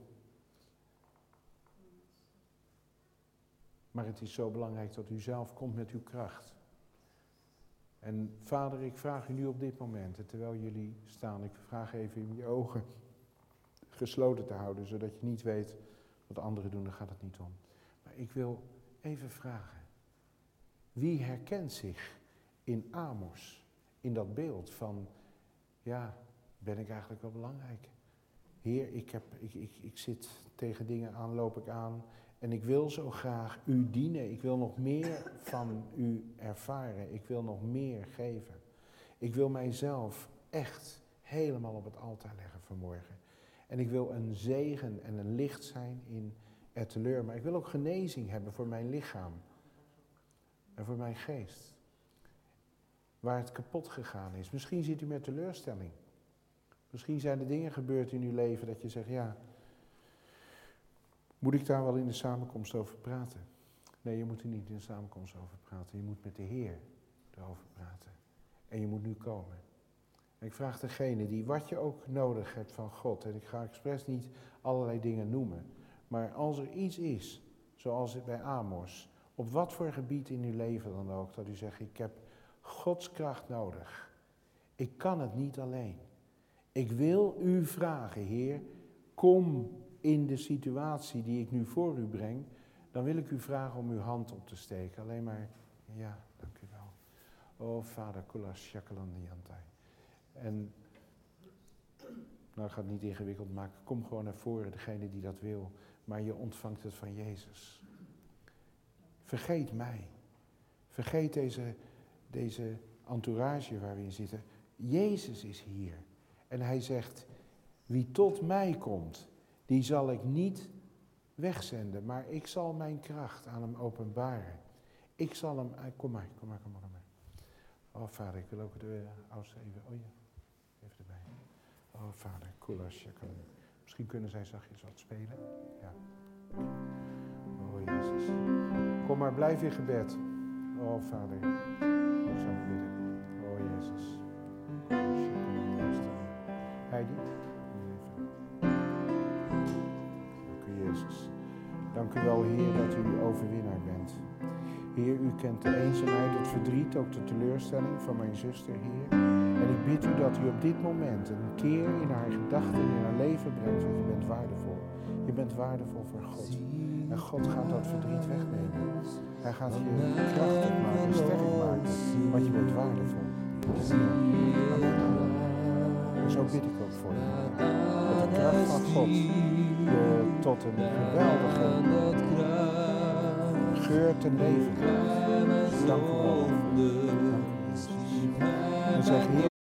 Maar het is zo belangrijk dat u zelf komt met uw kracht. En Vader, ik vraag u nu op dit moment, en terwijl jullie staan, ik vraag even om je ogen gesloten te houden, zodat je niet weet wat anderen doen, daar gaat het niet om. Maar ik wil even vragen, wie herkent zich in Amos, in dat beeld van, ja, ben ik eigenlijk wel belangrijk? Heer, ik zit tegen dingen aan, loop ik aan en ik wil zo graag u dienen. Ik wil nog meer van u ervaren. Ik wil nog meer geven. Ik wil mijzelf echt helemaal op het altaar leggen vanmorgen. En ik wil een zegen en een licht zijn in Etteleur. Maar ik wil ook genezing hebben voor mijn lichaam. En voor mijn geest. Waar het kapot gegaan is. Misschien zit u met teleurstelling. Misschien zijn er dingen gebeurd in uw leven dat je zegt, ja, moet ik daar wel in de samenkomst over praten? Nee, je moet er niet in de samenkomst over praten. Je moet met de Heer erover praten. En je moet nu komen. En ik vraag degene die wat je ook nodig hebt van God, en ik ga expres niet allerlei dingen noemen, maar als er iets is, zoals bij Amos, op wat voor gebied in uw leven dan ook, dat u zegt, ik heb Gods kracht nodig. Ik kan het niet alleen. Ik wil u vragen, Heer, kom in de situatie die ik nu voor u breng, dan wil ik u vragen om uw hand op te steken. Alleen maar, ja, dank u wel. Oh, Vader, kula shakalandiantai. En, nou, ik ga het niet ingewikkeld maken. Kom gewoon naar voren, degene die dat wil. Maar je ontvangt het van Jezus. Vergeet mij. Vergeet deze entourage waar we in zitten. Jezus is hier. En hij zegt, wie tot mij komt, die zal ik niet wegzenden. Maar ik zal mijn kracht aan hem openbaren. Ik zal hem, kom maar. Oh, Vader, ik wil ook de oudste even, oh ja, even erbij. Oh, Vader, kulash, misschien kunnen zij zachtjes wat spelen. Ja. Oh, Jezus. Kom maar, blijf in gebed. Oh, Vader, ik zal bidden. Oh, Jezus. Heidi. Dank u, Jezus. Dank u wel, Heer, dat u overwinnaar bent. Heer, u kent de eenzaamheid, het verdriet, ook de teleurstelling van mijn zuster, Heer. En ik bid u dat u op dit moment een keer in haar gedachten, in haar leven brengt, want je bent waardevol. Je bent waardevol voor God. En God gaat dat verdriet wegnemen. Hij gaat je krachtig maken, sterk maken, want je bent waardevol. Amen. En zo bid ik ook voor je. Dat de kracht van God je tot een geweldige geur ten leven brengt. Dank u wel. Dank u, Jezus. En zeg, Heer,